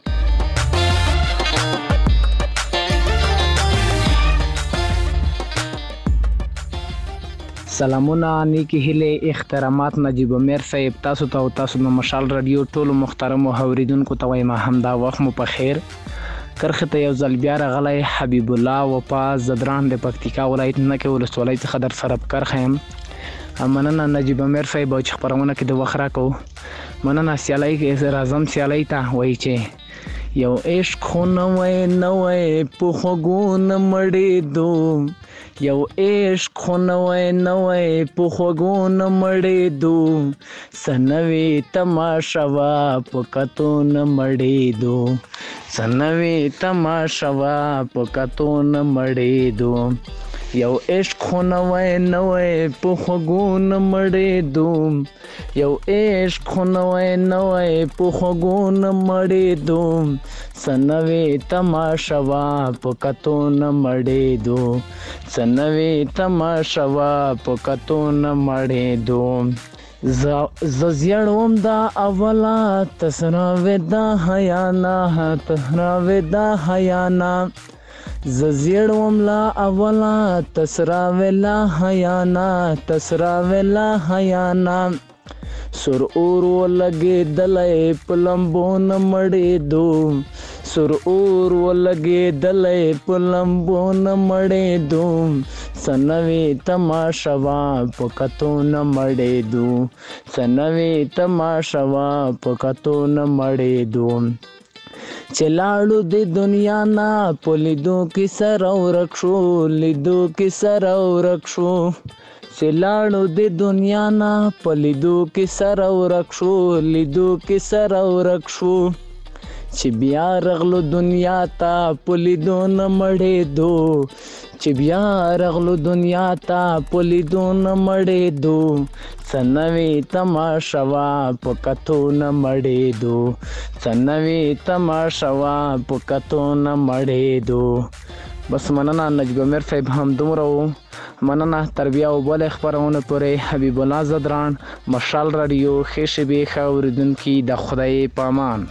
S15: سلامونه نیکی هیله احترامات نجیب امیر صاحب تاسو ته او تاسو د مشال رادیو ټولو محترم اوریدونکو ته وایم همدا وخت مو په خیر. کرخه ته یو ځل بیا راغلی حبیب الله وفا زدران د پکتیکا ولایت نکه ولسوالۍ څخه در سره کرخه يم. مننه نجیب امیر صاحب چې خبرونه کې د وخت راکو. مننه سیالای کې راځم سیالای ته وای چې یو عشق خو نه وای په خوګون مړې دو یو عشق خو نه وای په خوګون مړې دو سنوي تماشا وا په کتو نه مړې دو سنوي تماشا وا په کتو نه مړې دو یو عشق خو نه وای په خوګون مړې دو یو عشق خو نه وای په خوګون مړې دو سنوي تماشا وا په کتو نه مړې دو سنوي تماشا وا په کتو نه مړې دو ززیړوم دا اولا تسرا ودا حیانا تسرا ودا حیانا ززیړوم لا اولا تسرا ولا حیانا تسرا ولا حیانا سر اور ولګې دلې پلمبون مړې دو سر اور ولګې دلې پلمبون مړې دو سنوي تماشا وا په کتو نه مړې دو سنوي تماشا وا په کتو نه مړې دو چلاړو د دنیا نا پولیدو کی سر او رکشو لیدو کی سر او رکشو چلاړو د دنیا نا پولیدو کی سر او رکشو لیدو کی سر او رکشو چې بیا رغلو دنیا تا پولیدو نه مړې دو چې بیا رغلو دنیا تا پولیدو نه مړې دو سنوي تماشا وا په کتو نه مړې دو سنوي تماشا وا په کتو نه مړې دو. بس مننه نجیب امیر صاحب هم دومره مننه تربیه او بل خبرونه پورې حبیب الله زدران مشال رادیو خشبي خوردونکو د خدای پامان.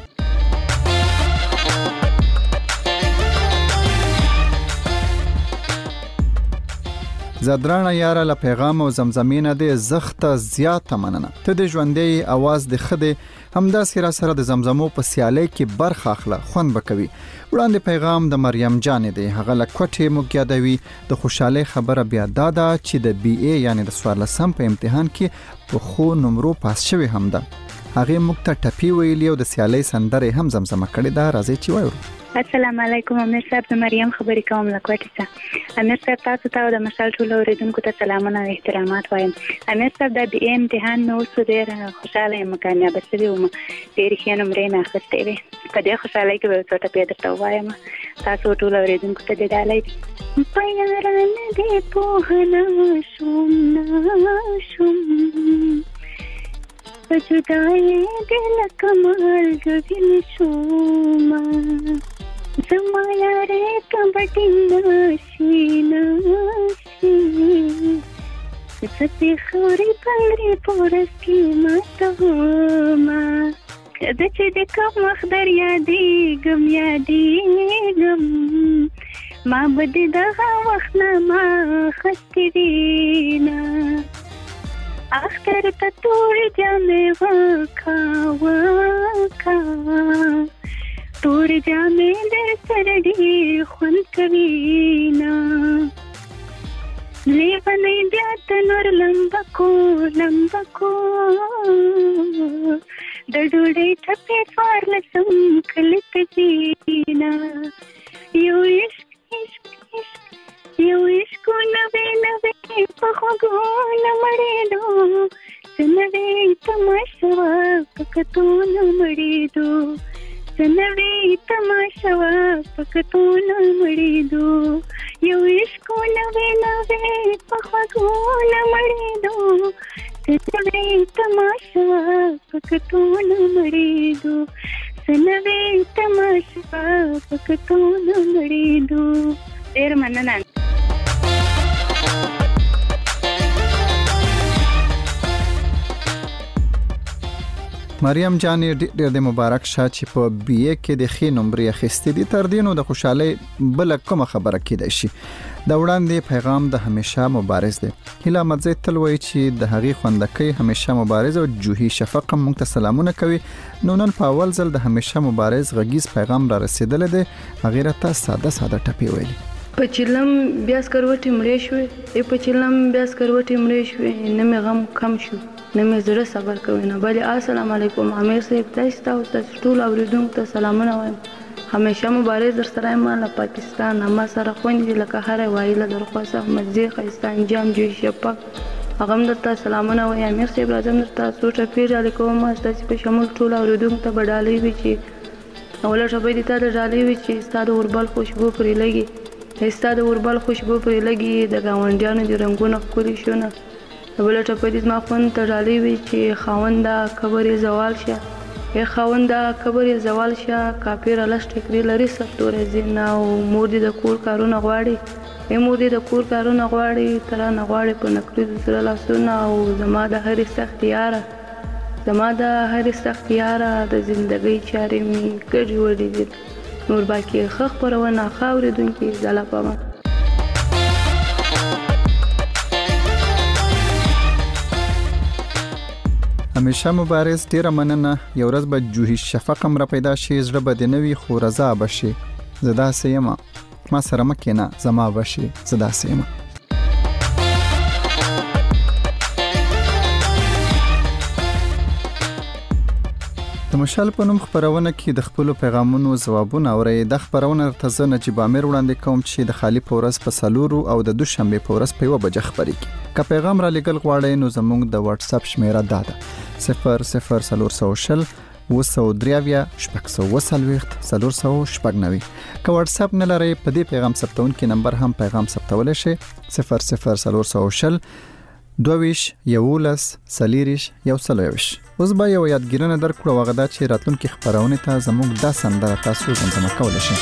S6: زدران یاره له پیغام او زمزمینه د زخت زیات مننه ته د ژوندۍ आवाज د خده همدا سره سره د زمزمو په سیالي کې برخه اخله خون بکوي. وړاندې پیغام د مریم جان دی هغه له کوټې مګیادوي د خوشاله خبره بیا دادا چې د بي اي یعنی د 14 په امتحان کې په خو نمرو پاس شوی همدا هغه مکته ټپی ویلی او د سیالي سندره هم زمزمه کړي دا راځي چې وایو.
S16: السلام علیکم امیر صاحب د مریم خبرې کوم له کوټې څخه. امیر صاحب تاسو ته د مشال ټول اوریدونکو ته سلامونه او احترامات وایم. امیر صاحب د بي اي امتحان نو څه ډیر خوشاله یم کامیاب شوی وم ډیر ښه نمرې نه اخیستې وې په دې خوشاله کې به څه ټپې درته وایم تاسو ټول اوریدونکو ته د ډالۍ پیاران دې په نه شوم جدای دل کمال گویل شوما زما یاره کبټی نشي سپی خوري پنګري پورسکی ماتوما کده چې د کوم مخدر یادېږم ما بده دغه وخت نه ما خستې وینا اختر ته تورې جامې وکا تورې جامې در سره ډېر خوند کوي نه لیونی بیا ته نور لمبکو د ډوډۍ ټپې څوارلسم کله ته ځي نه یو عشق نوې په خوږونه مړېدو سنوي تماشا پکتون مړېدو سنوي تماشوا پکتون مړېدو یو عشق نوې نوې پخوګون مړېدو سنوي تماشوا پکتون مړېدو سنوي تماشوا پکتون مړېدو. ډېر مننه.
S6: مریم جان ډېر د مبارک شه چې په بي اي کې د خې نمبرې اخیستې دي. تر دې نو د خوشحالۍ بل کومه خبره کېدای شي. د وړاندې پیغام د همیشه مبارز دی. هیله مزه تل وایي چې د هغې خوندکۍ همیشه مبارز او جوهي شفق موږ ته سلامونه کوي. نو نن په اول ځل د همیشه مبارز غږیز پیغام را رسیدل دی. هغې راته ساده ټپې ویلي.
S17: په چلم بیا سکروټې مړې شوې نه مې غم کم شو نه مې زړه صبر کوي نه بلې. السلام علیکم امیر صاحب، تاسو ټول اوریدونکو ته سلامونه وایم. همیشه مبارز در سره یم له پاکستان. ما سره خوندې لکه هره وایله درخواست احمد زی ښایسته انجام جوړ شپک هغه هم درته سلامونه وایم. امیر صاحب راځم درته څو ټپې ډالۍ کوم ستاسې په شمول ټول اوریدونکو ته به ډالۍ وي چې اوله ټپۍ دې ته د ډالۍ وي چې ستا د اوربل خوشبو پرې لګي د ګاونډیانو د رنګونه ښکلي شونه. بله ټپۍ دې زما خوند ته ډالۍ وي چې خاونده قبر یې زوال شه کاپیره لس ټکري لري سختوری زینا او مور دې د کور کارونه غواړي ته رانه غواړي په نکریزو سره لاسونه او زما د هرې سختې یاره د زندګۍ چارې مې ګډې وډې دي. نور باقي ښه خپرونه ښه اورېدونکي ځاله پامان.
S6: همیشه مبارز ډیره مننه. یو ورځ به جوهي شفق هم را پیدا شي، زړه به دې نه وي خو رضا به شي. زه داسې یم ما سره مه کښېنه زما به شي زه داسې یم. د مشال په نوم خبرونه کې د خپل پیغامونو ځوابونه اوري. د خبرونه ترڅو نجیب امیر وړاندې کوم چې د خالی پورس په سالورو او د دوشنبه پورس په یو بجه خبري کې. که پیغام را لګل غواړئ نو زموږ د واتس اپ شمیره ده 0040 وسودریاویا شپږ که واتس اپ نه لرئ په دې پیغام ثبتون کې نمبر هم پیغام ثبتول شي 0040 دویش یولس سلیریش یو سلویش. اوس به یو یادګیرنه درکړو وغدا چې راتلونکي خبرونه ته زموږ د سندره تاسو زمزمه کول شي.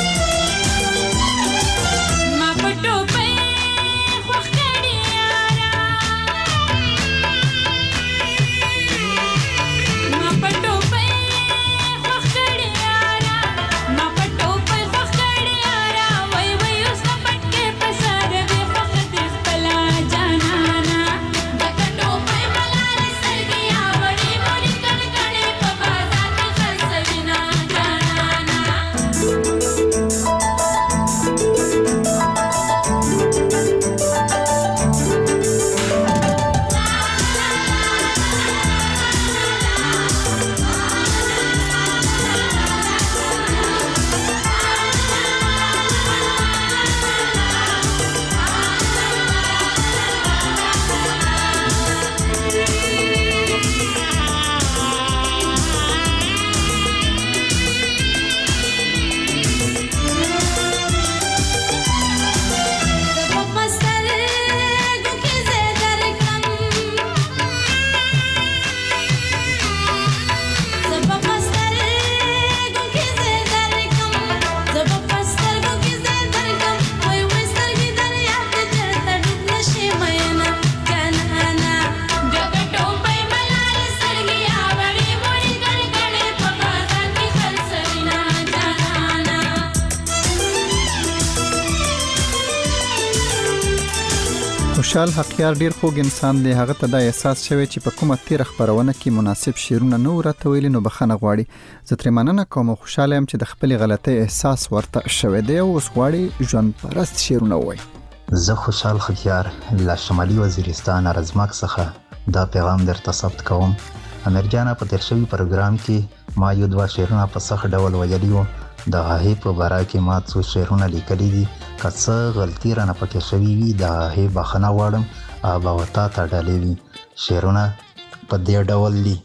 S6: خوشحال حقیار ډیر خوږ انسان دی. هغه ته دا احساس شوی چې په کومه تیر خبرونه کې مناسب شیرونه نه ورته ویل نو بخنه غواړي. زه تر مننه کوم خوشاله يم چې د خپل غلطي احساس ورته شوی دی او اوس غواړي ژوند پرست شیرونه وایي.
S18: زه خوشحال حقیار له شمالي وزیرستان ارزمک څخه دا پیغام درته ثبت کوم. امیر جان په تیر شوی پروګرام کې ما یو دوه شیرونه په صح ډول ویلي وو. د هغې په باره کې ما څو شعرونه لیکلي دي. که څه غلطي رانه پکې شوي وي د هغې بخښنه غواړم او به ورته ته ډالۍ وي. شعرونه په دې ډول دي: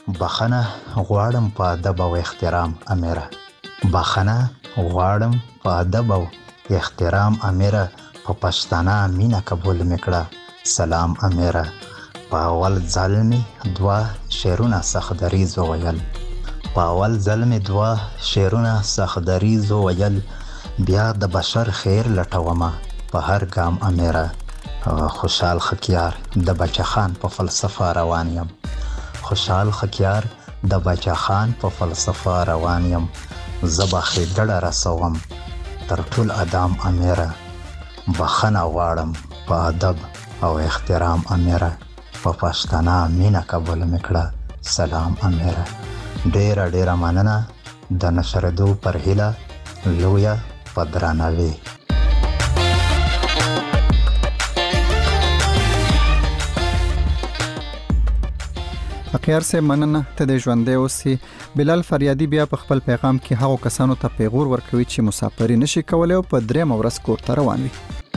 S18: بخنه غواړم په ادب او احترام امیره. بخنه غواړم په ادب او احترام امیره. په پښتانه مینه قبول میکړه سلام امیره. په اول ځل مې 2 شعرونه سخدریز وویل. په اول ځل مې 2 شعرونه سخدریز وویل. بیا د بشر خیر لټومه په هر ګام امیره. خوشحال خکیار د بچه خان په فلسفه روان یم. خوشحال خکیار د بچه خان په فلسفه روان یم. زه به ښېګړه رسوم تر ټول ادام امیره. بخنه غواړم په ادب او احترام امیره. په پښتانه مینه قبول میکړه سلام امیره. ډیره ډیره مننه د نشردو پر هیله لویه په درناوي.
S6: اخیار سے مننه ته د ژوندې اوسې. بلال فریادي بیا په خپل پیغام کې هغو کسانو ته پیغور ورکوي چې مسافري نشي کولای او په 3 ورځ کور ته روان وي.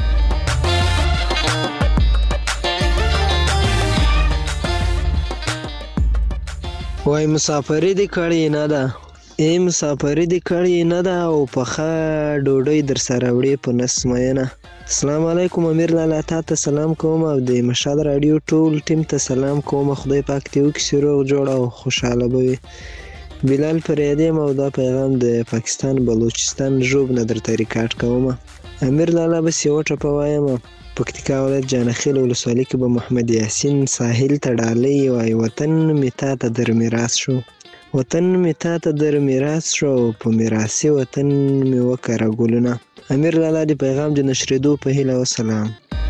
S19: وای مسافري دې کړې نه ده، مسافري دې کړې نه ده او په ښه ډوډۍ در سره وړې په نس مینه. السلام علیکم امیر لالا، تا ته سلام کوم او د مشال رادیو ټول ټیم ته سلام کوم. خدای پاک دې وکړي روغ جوړ او خوشاله به وي. بلال فریادي او دا پیغام د پاکستان بلوچستان ژوب نه درته ریکارډ کوم. امیر لالا بس یو ټپه وایم. پکتیکا ولایت جانخیل ولسوالۍ کې به محمد یاسین ساحل ته ډالۍ وای. وطن می تا ته در میراث شو، وطن می تا ته در میراث شو، په میراثي وطن می وکره ګلونه. امیر لالا دی پیغام د نشریدو په هیله وسلام.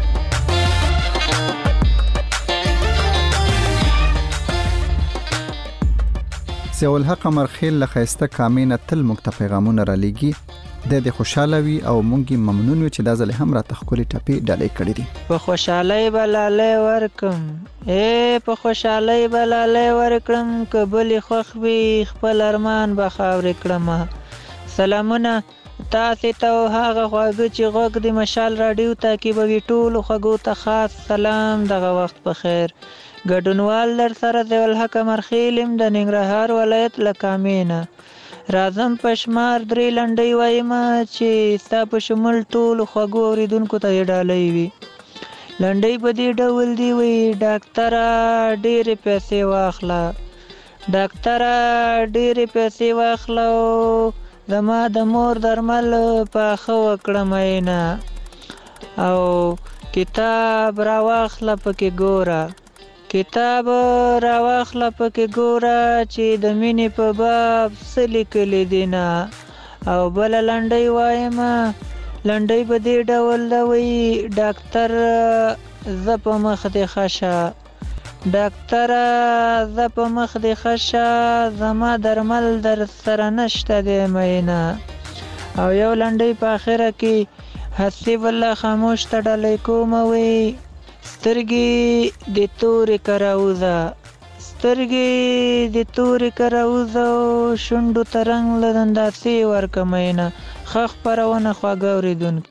S6: ضیاء الحق مرخیل له ښایسته کامینه تل موږ ته پیغامونه رالیږي. د خوشاله وي او مونږ ممنون یو چې دا ځل هم را تخکولي ټپي ډالۍ کړې دي.
S20: په خوشالۍ بلالۍ ورکم، په خوشالۍ بلالۍ ورکړم، کبلې خوښ وي خپل ارمان به خاورې کړم. سلامونه تاسې ته او هغه خواږه چې غوږ د مشال راډیو تعقیبوي ټولو خوږو ته خاص سلام. دغه وخت په خیر. ګډونوال در سره ضیاء الحق مرخیل یم د ننګرهار ولایت له کامینه. راځم په شمار 3 لنډۍ وایم چې ستا په شمول ټولو خوږو اورېدونکو ته یې ډالۍ وي. لنډۍ په دې ډول دی وي: ډاکټره ډېرې پیسې واخله، ډاکټره ډېرې پیسې واخله، زما د مور درمل پاخه وکړه مینه، او کتاب راواخله پکې ګوره، کتاب راواخله پکې ګوره چې د مینې په باب څه لیکلي دي نه. او بله لنډۍ وایم. لنډۍ په دې ډول ده وایي: ډاکټر زه په مخ دې ښه شه، ډاکټره زه په مخ دې ښه شه، زما درمل در سره نشته دی مینه. او یو لنډۍ په اخره کې حسیب الله خاموش ته ډالۍ کوم وایي: سترګې د تورې کراوزه، سترګې د تورې کراوزه او شونډو ته رنګ له انداسې ورکه مینه. ښه خپرونه خواږه اورېدونکي.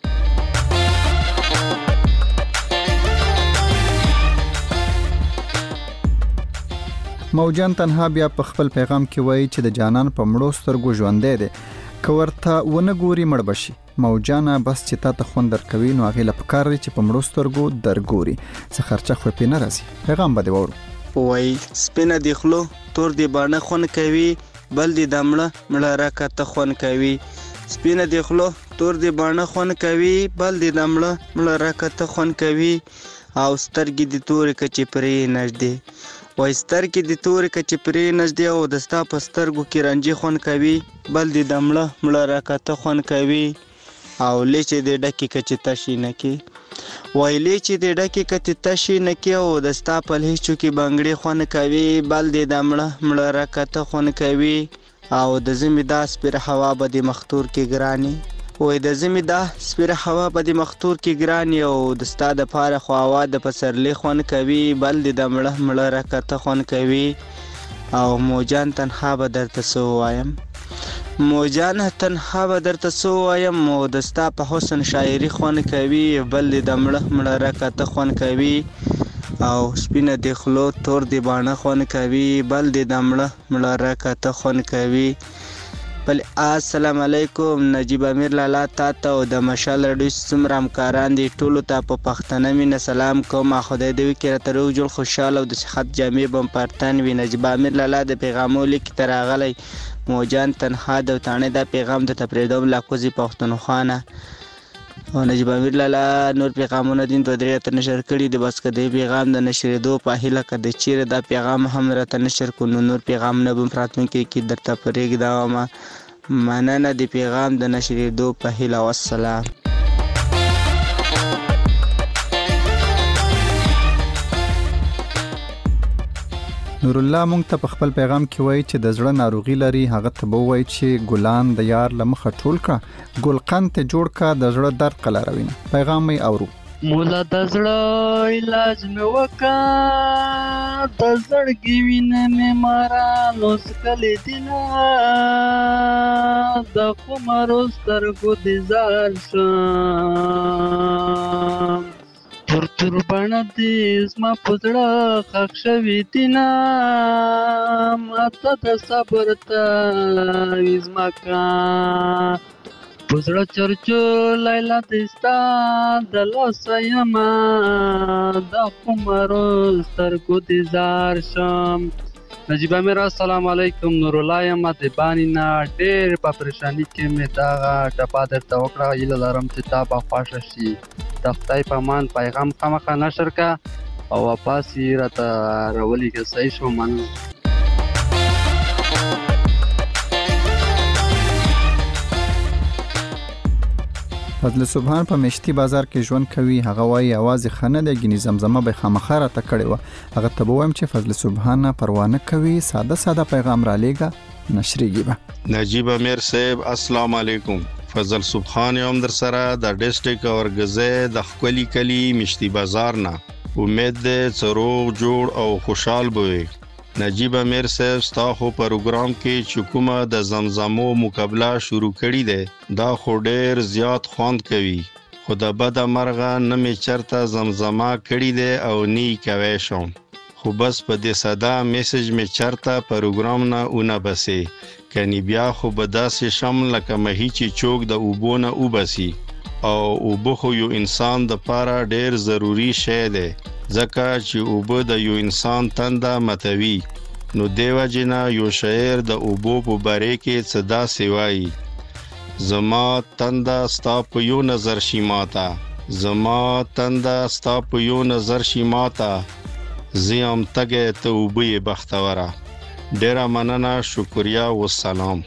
S6: موجان تنها بیا په خپل پیغام کې وایي چې د جانان په مړو سترګو ژوندې دی، که ورته ونه ګوري مړ بشي. موجانه بس چې تا ته خوند درکوي نو هغې له پکار دی چې په مړو سترګو درګوري، څه خرچه خو پې نه راځي. پیغام به دې واورو.
S21: وای سپینه دی خلو تور دی باڼه خون کوي، بل دی د مړه مړه راکاته خون کوي. سپینه دی خلو تور دی باڼه خون کوي، بل دی د مړه مړه راکاته خون کوي. او سترګې دی تورې کچې پرې نږدې، وای سترګې دی تورې کچې پرې نږدې، او د ستا په سترګو کې رنجې خون کوي، بل دی د مړه مړه راکاته خون کوي. او لیچې دی ډکې کچې تشي نه کې، وای لیچې دی ډکې کچې تشي نه کې، او د ستا په لهجو کې بنګړې خون کوي، بل دی د مړه مړه راکاته خون کوي. او د ژمي دا سپیره هوا به د مختور کې ګراني، وای د ژمي دا سپیره هوا به د مختور کې ګراني، او د ستا د پاره خو هوا د پسرلي خون کوي، بل دی د مړه مړه راکاته خون کوي. او موجان تنها به درته څه ووایم، موجان تنها به درته څه ووایم، او د ستا په حسن شاعري خون کوي، بل دی د مړه مړه راکاته خون کوي. او سپینه د خلو تور د باڼه خون کوي بل د دمړه مړه راکته خون کوي. بل السلام علیکم نجیب امیر لالا تا ته او د مشال رډیو څومره همکاران دي ټولو ته په پښتنه مینه سلام کوم. خدای دې وکړي راته روغ جوړ خوشحاله او د صحت جامې به پرتن وي. نجیب امیر لالا د پیغامو لیک ته راغلی موجان تنها د تانه دا پیغام د تپریدوم لاکوزي پښتونخوا نه او نجیب امیر لالا نور پیغامونه دین دوه درې ته نشر کړي د بس کده پیغام د نشریدو په هیله کده چیرې دا پیغام هم راته نشر کو نور پیغام نه بم راتلونکي کې درته پرېګ دا ما مننه د پیغام د نشریدو په هیله. والسلام.
S6: نور الله مونږ ته په خپل پیغام کې وایي چې د زړه ناروغي لري هغه ته به وایي چې ګلان د یار لمخه ټول کا ګلقن ته جوړ کا د زړه درد قلاروي. پیغام مې اورو.
S3: مولا د زړه علاج مې وکا د زړګي وینې مې مارانو سکلې دینا د خمارو سترګو دې زار شم تر باڼه دې زما په زړه ښخ شوي دینا ماته د صبر تعویذ مه کا په زړه چرچو لیلا دې ستا د لاسه یمه د خمارو سترګو دې زار شم. نجیب امیر السلام علیکم نور الله یم د بانی نه ډېر په پریشانی کې مې دغه ټپه درته وکړه هیله لرم چې تا به خوښه شي. د خدای په امان پیغام خامخا نشر کا او واپس یې راته راولېږه. صحیح شو مننه.
S6: فضل سبحان په مشتي بازار کې ژوند کوي. هغه وايي आवाज خنه د غني زمزمه به خامخا راته کړي و. هغه ته وایم چې فضل سبحان پروانه کوي ساده پیغام را لېګا نشریږي به.
S22: نجیب امیر صاحب السلام علیکم. فضل سبحان یم در سره د ډیسټریکټ اورګزه د خپلی کلی مشتي بازار نه. امید دې څروغ جوړ او خوشحال بوي. نجیب امیر صاحب ستاسو پروګرام کې چې کومه د زمزمو مقابله شروع کړي ده دا خو ډېر زیات خوند کوي. خو د بده مرغه نه می چرته زمزمه کړي ده او نی کوي شم. خو بس په دې ساده میسج می چرته پروګرام نه اونه بسي کني بیا خو به داسې شم لکه مهي چې چوک د اوبونه وبسي او اوبه خو یو انسان د پاره ډېر ضروری شی ده ځکه چې اوبه د یو انسان تنده متوي. نو دیو جنا یو شاعر د اوبو په باره کې صدا سیوای زما تنده ستا په یو نظر شي ماتا زما تنده ستا په یو نظر شي ماتا زیم تګه ته اوبه بختوره. ډیره مننه شکریا والسلام.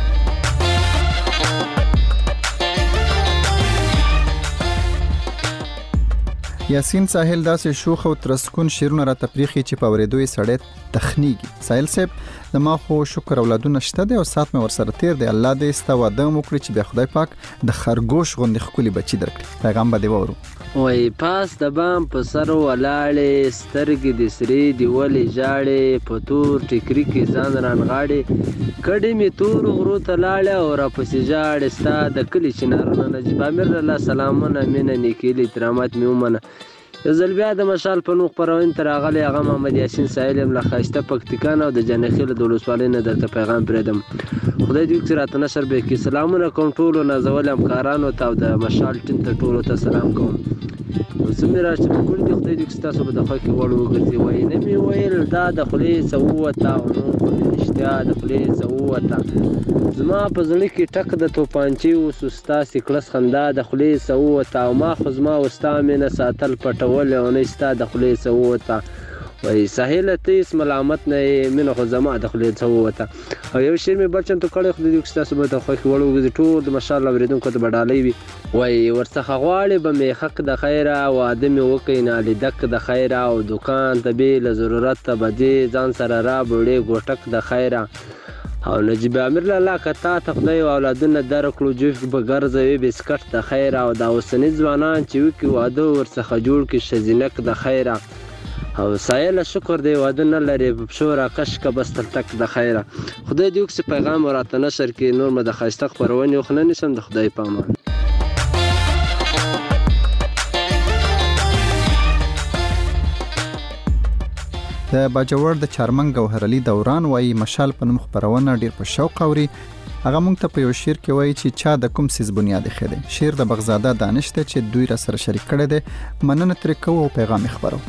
S6: یاسین ساحل داسې شوخ او ترسکون شیرونه را تفریخي چې په اوریدوي سړی تخنیږي. ساحل صاحب زما خو شکر اولادونه شته دي او سات مې ورسره تیر دی. الله دې ستا واده وکړي چې بیا خدای پاک د خرګوش غوندې ښکلي بچي درکړي. پیغام به دې وورو.
S23: وای پاس د بام په سر ولاړې سترګې د سری دی ولې جاړې په تور ټیکري کې ځان رانغاړې کډې می تور غرو ته لاړې او را پسې جاړې ستا د کلی چنارونه. نجیب امیر الله سلامونه مینه نیکیلی احترامات می ومنه. یو ځل بیا د مشال په نوم خپرونې ته راغلی هغه محمد یاسین سایل یم له ښایسته پکتیکان او د جانخیل د ولسوالۍ نه درته پیغام پرېږدم. خدای دې وکړي راته نشر به کړي. سلامونه کوم ټولو نازولي همکارانو ته او د مشال ټیم ته ټولو ته سلام کوم. څه مې راشته په کړي دي خدای دې وکړي ستاسو به د خوښې وړ وګرځي. وایي نه مې ویل دا د خولې څه ووته او نو خو مې رښتیا د خولې څه ووته زما په زړه کې ټک د توپانچې اوس ستاسې کړس خندا د خولې څه ووته او ما خو زما و ستا مینه ساتل پټول او نه ستا د خولې څه ووته. وایي ساحله ته هېڅ ملامت نه یې مینه خو زما د خولې څه ووته. او یو شعر مې بل چمتو کړی خدای دې وکړي ستاسو به د خوښې وړ وګرځي ټول د مشال اورېدونکو ته به ډالۍ وي. وایي ورڅخه غواړې به مې حق د خیره واده مې وکړي نالیدک د خیره او دوکان ته بې له ضرورته به دې ځان سره را بوړې ګوټک د خیره. او نجیب امیر لالا که تا ته خدای اولادونه درکړو جوف به ګرځوي بسکټ د خیره او دا اوسني ځوانان چې وکړي واده ورڅخه جوړ کړي ښځینک د خیره. او سایله شکر دی واده نه لري په پښو راکش که بس تل تک د خیره. خدای دې وکړي پیغام راته نشر کړي. نور مې د ښایسته خپرونې خو نه نیسم د خدای په امان.
S6: د باجوړ د چارمن ګوهرعلي دوران وایي مشال په نوم خپرونه ډیر په شوق اوري. هغه مونږ ته په یو شعر کې وایي چې چا د کوم سیس بنیاد خېده. شعر د بغزاده دانش ته چې دوی را سره شریک کړي دي. مننه ترې کوو او پیغام خبرو.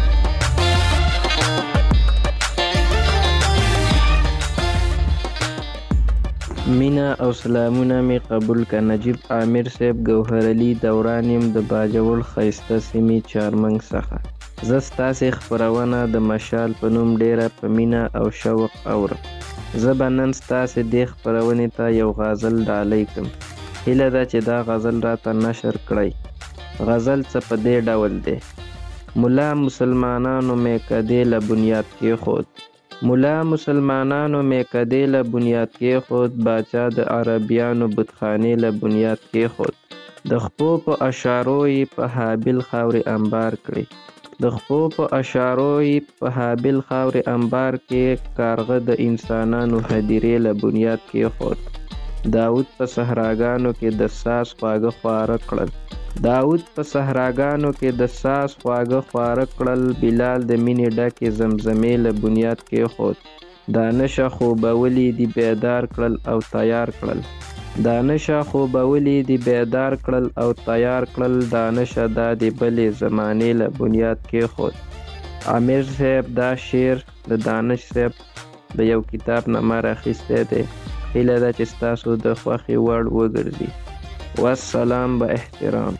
S1: مینا او سلامونه می قبول کا. نجیب عامر صاحب ګوهرعلي دوران يم د باجوړ خیسته سیمې چارمنګ څخه. زه ستاسې خپرونه د مشال په نوم ډیره په مینه او شوق اورم. زه به نن ستاسې دې خپرونې ته یو غزل ډالۍ کړم. هیله ده چې دا غزل راته نشر کړئ. غزل څه په دې ډول دی: ملا مسلمانانو مې کدې له بنیاد کېښود. ملا مسلمانانو مې کدې له بنیاد کېښود. باچا د عربیانو بتخانې له بنیاد کېښود. د خپو په اشارو یې په حابل خاورې انبار کړې. د خپو په اشارو یې په حابل خاورې انبار کې کارغه د انسانانو هدیرې له بنیاد کېښود. داود په صحراګانو کې د ساس خواږه خواره کړل. داود په صحراګانو کې د ساس خواږه خواره کړل. بلال د مینې ډکې زمزمې له بنیاد کېښود. دانشه خوبولي دي بیدار کړل او تیار کړل. دانشه خوبولي دي بیدار کړل او تیار کړل. دانشه دا د بلې زمانې له بنیاد کېښود. عامر صاحب دا شعر د دانش صاحب د یو کتاب نه ما راخیستی دی. هیله ده چې ستاسو د خوښې وړ وګرځي. والسلام به احترام.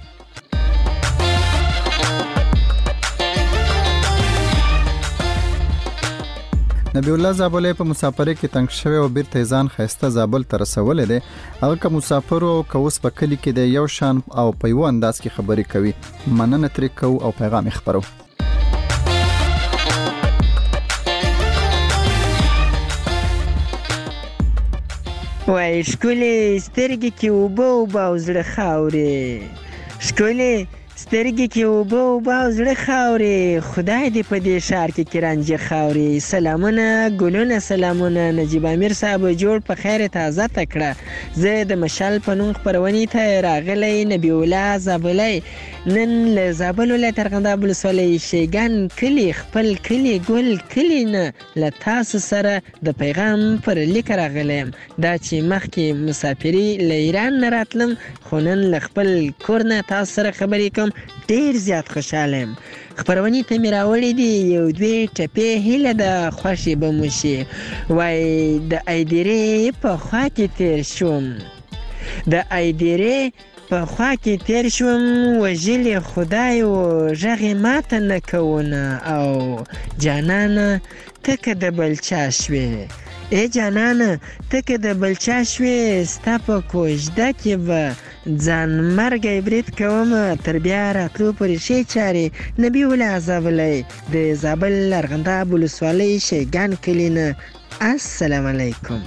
S6: نبی الله زابلې په مسافرۍ کې تنگ شوی او بیرته ځان خسته زابل ته رسولې ده. هغه که مسافر او کوس په کلی کې د یو شان او په یو انداز کې خبرې کوي. مننه ترې کوو او پیغام خبرو.
S2: وای ښکلې سترګې کې اوبه اوبه او زړه خاورې. ښکلې سترګې کې اوبه اوبه او زړه خاورې. خدای دې په دې ښار کې رانجه خاورې. سلامونه ګلونه سلامونه. نجیب عامر صاحب جوړ په خیر تازه تکړه. زه د مشال په نوم خپرونې ته راغلی نبی الله زابلی. نن له زابل ولایت ارغنداب ولسوالۍ شیګان کلي خپل کلي ګل کلي نه له تاسو سره د پیغام پر لیک راغلی یم. دا چې مخکې مسافري له ایران نه راتلم خو نن له خپل کور نه تاسو سره خبرې کوم. ډیر زیات خوشحاله یم. خپرونې ته مې راوړې دي یو دوې ټپې. هیله ده خوښې به مو شي. وایي د ایدیرې په خوا کې تیر شوم. د ایدیرې په خوا کې تیر شوم. وژلې خدای و غږ ماته نه کوونه. او جانانه ته که د بلچا شوې. ای جانانه ته که د بلچا شوې. ستا په کوژده کې به ځان مرګی برید کوم. تر بیا راتلو پورې ښې چارې. نبی الله زابلی د زابل ارغنداب ولسوالۍ شیګان کلي نه. السلام علیکم.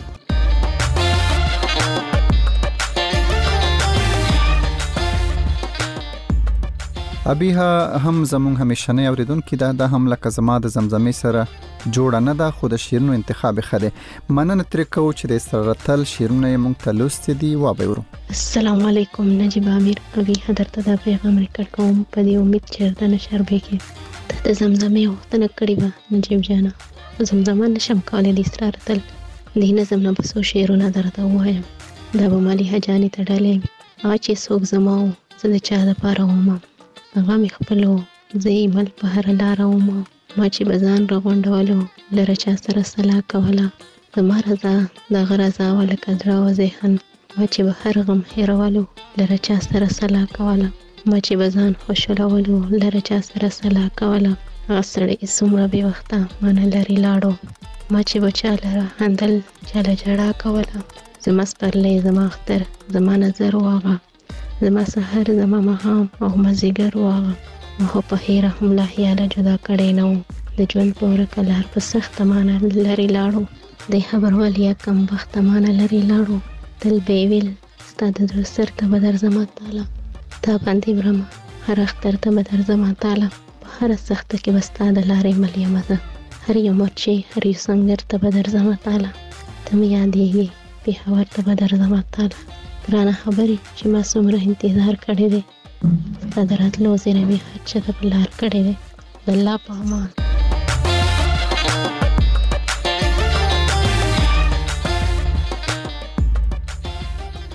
S6: ابيها هم زمون همیشنه اوریدونکو ده هم لکه زما د زمزمې سره جوړه نه ده خو د شیرونو انتخاب خده. مننه ترې کوو چې د استراتل شیرونه مونږ ته لوستي دي. وا به ورو.
S5: السلام علیکم. نجیب عامر ابيها درته د پیغام ریکارډ کوم په دې امید چې د نشر به کې د زمزمې وختنه کړی و. نجیب جانا زمزمه نشم کولای د استراتل دې نظم نه بسو شیرونه درته وایم. دا به مالی حجانی ته ډالې هغه چې څوک زما و زه د چا دپاره وم. هغه مې خپل و زه یې مل په هره لاره وم. ما چې به ځان راغونډولو لره چا سره صلاح کوله. زما رضا دغه رضا وه لکه زړه و ذهن. ما چې به هر غم هېرولو لره چا سره صلاح کوله. ما چې به ځان خوشحالولو لره چا سره صلاح کوله. هغه سړی څومره بې وخته مانه لرې لاړو. ما چې به چا لره خندل چا له ژړا کوله. زما سپرلی زما اختر زما نظر و هغه. زما سحر زما ماښام او مازدیګر و هغه. ما خو په هیره هم لا خیاله جدا کړی نه و. د ژوند په ورکه لار په سخته مانه لرې لاړو. دی خبر ولیا کم بخته مانه لرې لاړو. تل به یې ویل ستا د زړه سر ته به درځمه تاله. تا باندې برمه هر اختر ته به درځمه تاله. په هره سخته کې به ستا د لارې مل یمه زه. هر یو مرچې هر یو سنګر ته به درځمه تاله. ته مې یادېږې پېښور ته به درځمه تاله. ګرانه خبرې چې ما څومره انتظار کړی دی. ستا د راتلو زیری مې هر چا ته په لار کړی دی. د الله په امان.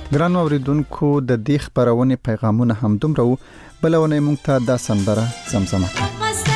S6: ګران اوریدونکو د دې خبرونه پیغامونه هم دومره بلونه مونږ ته دا سندره زمزمه کړه.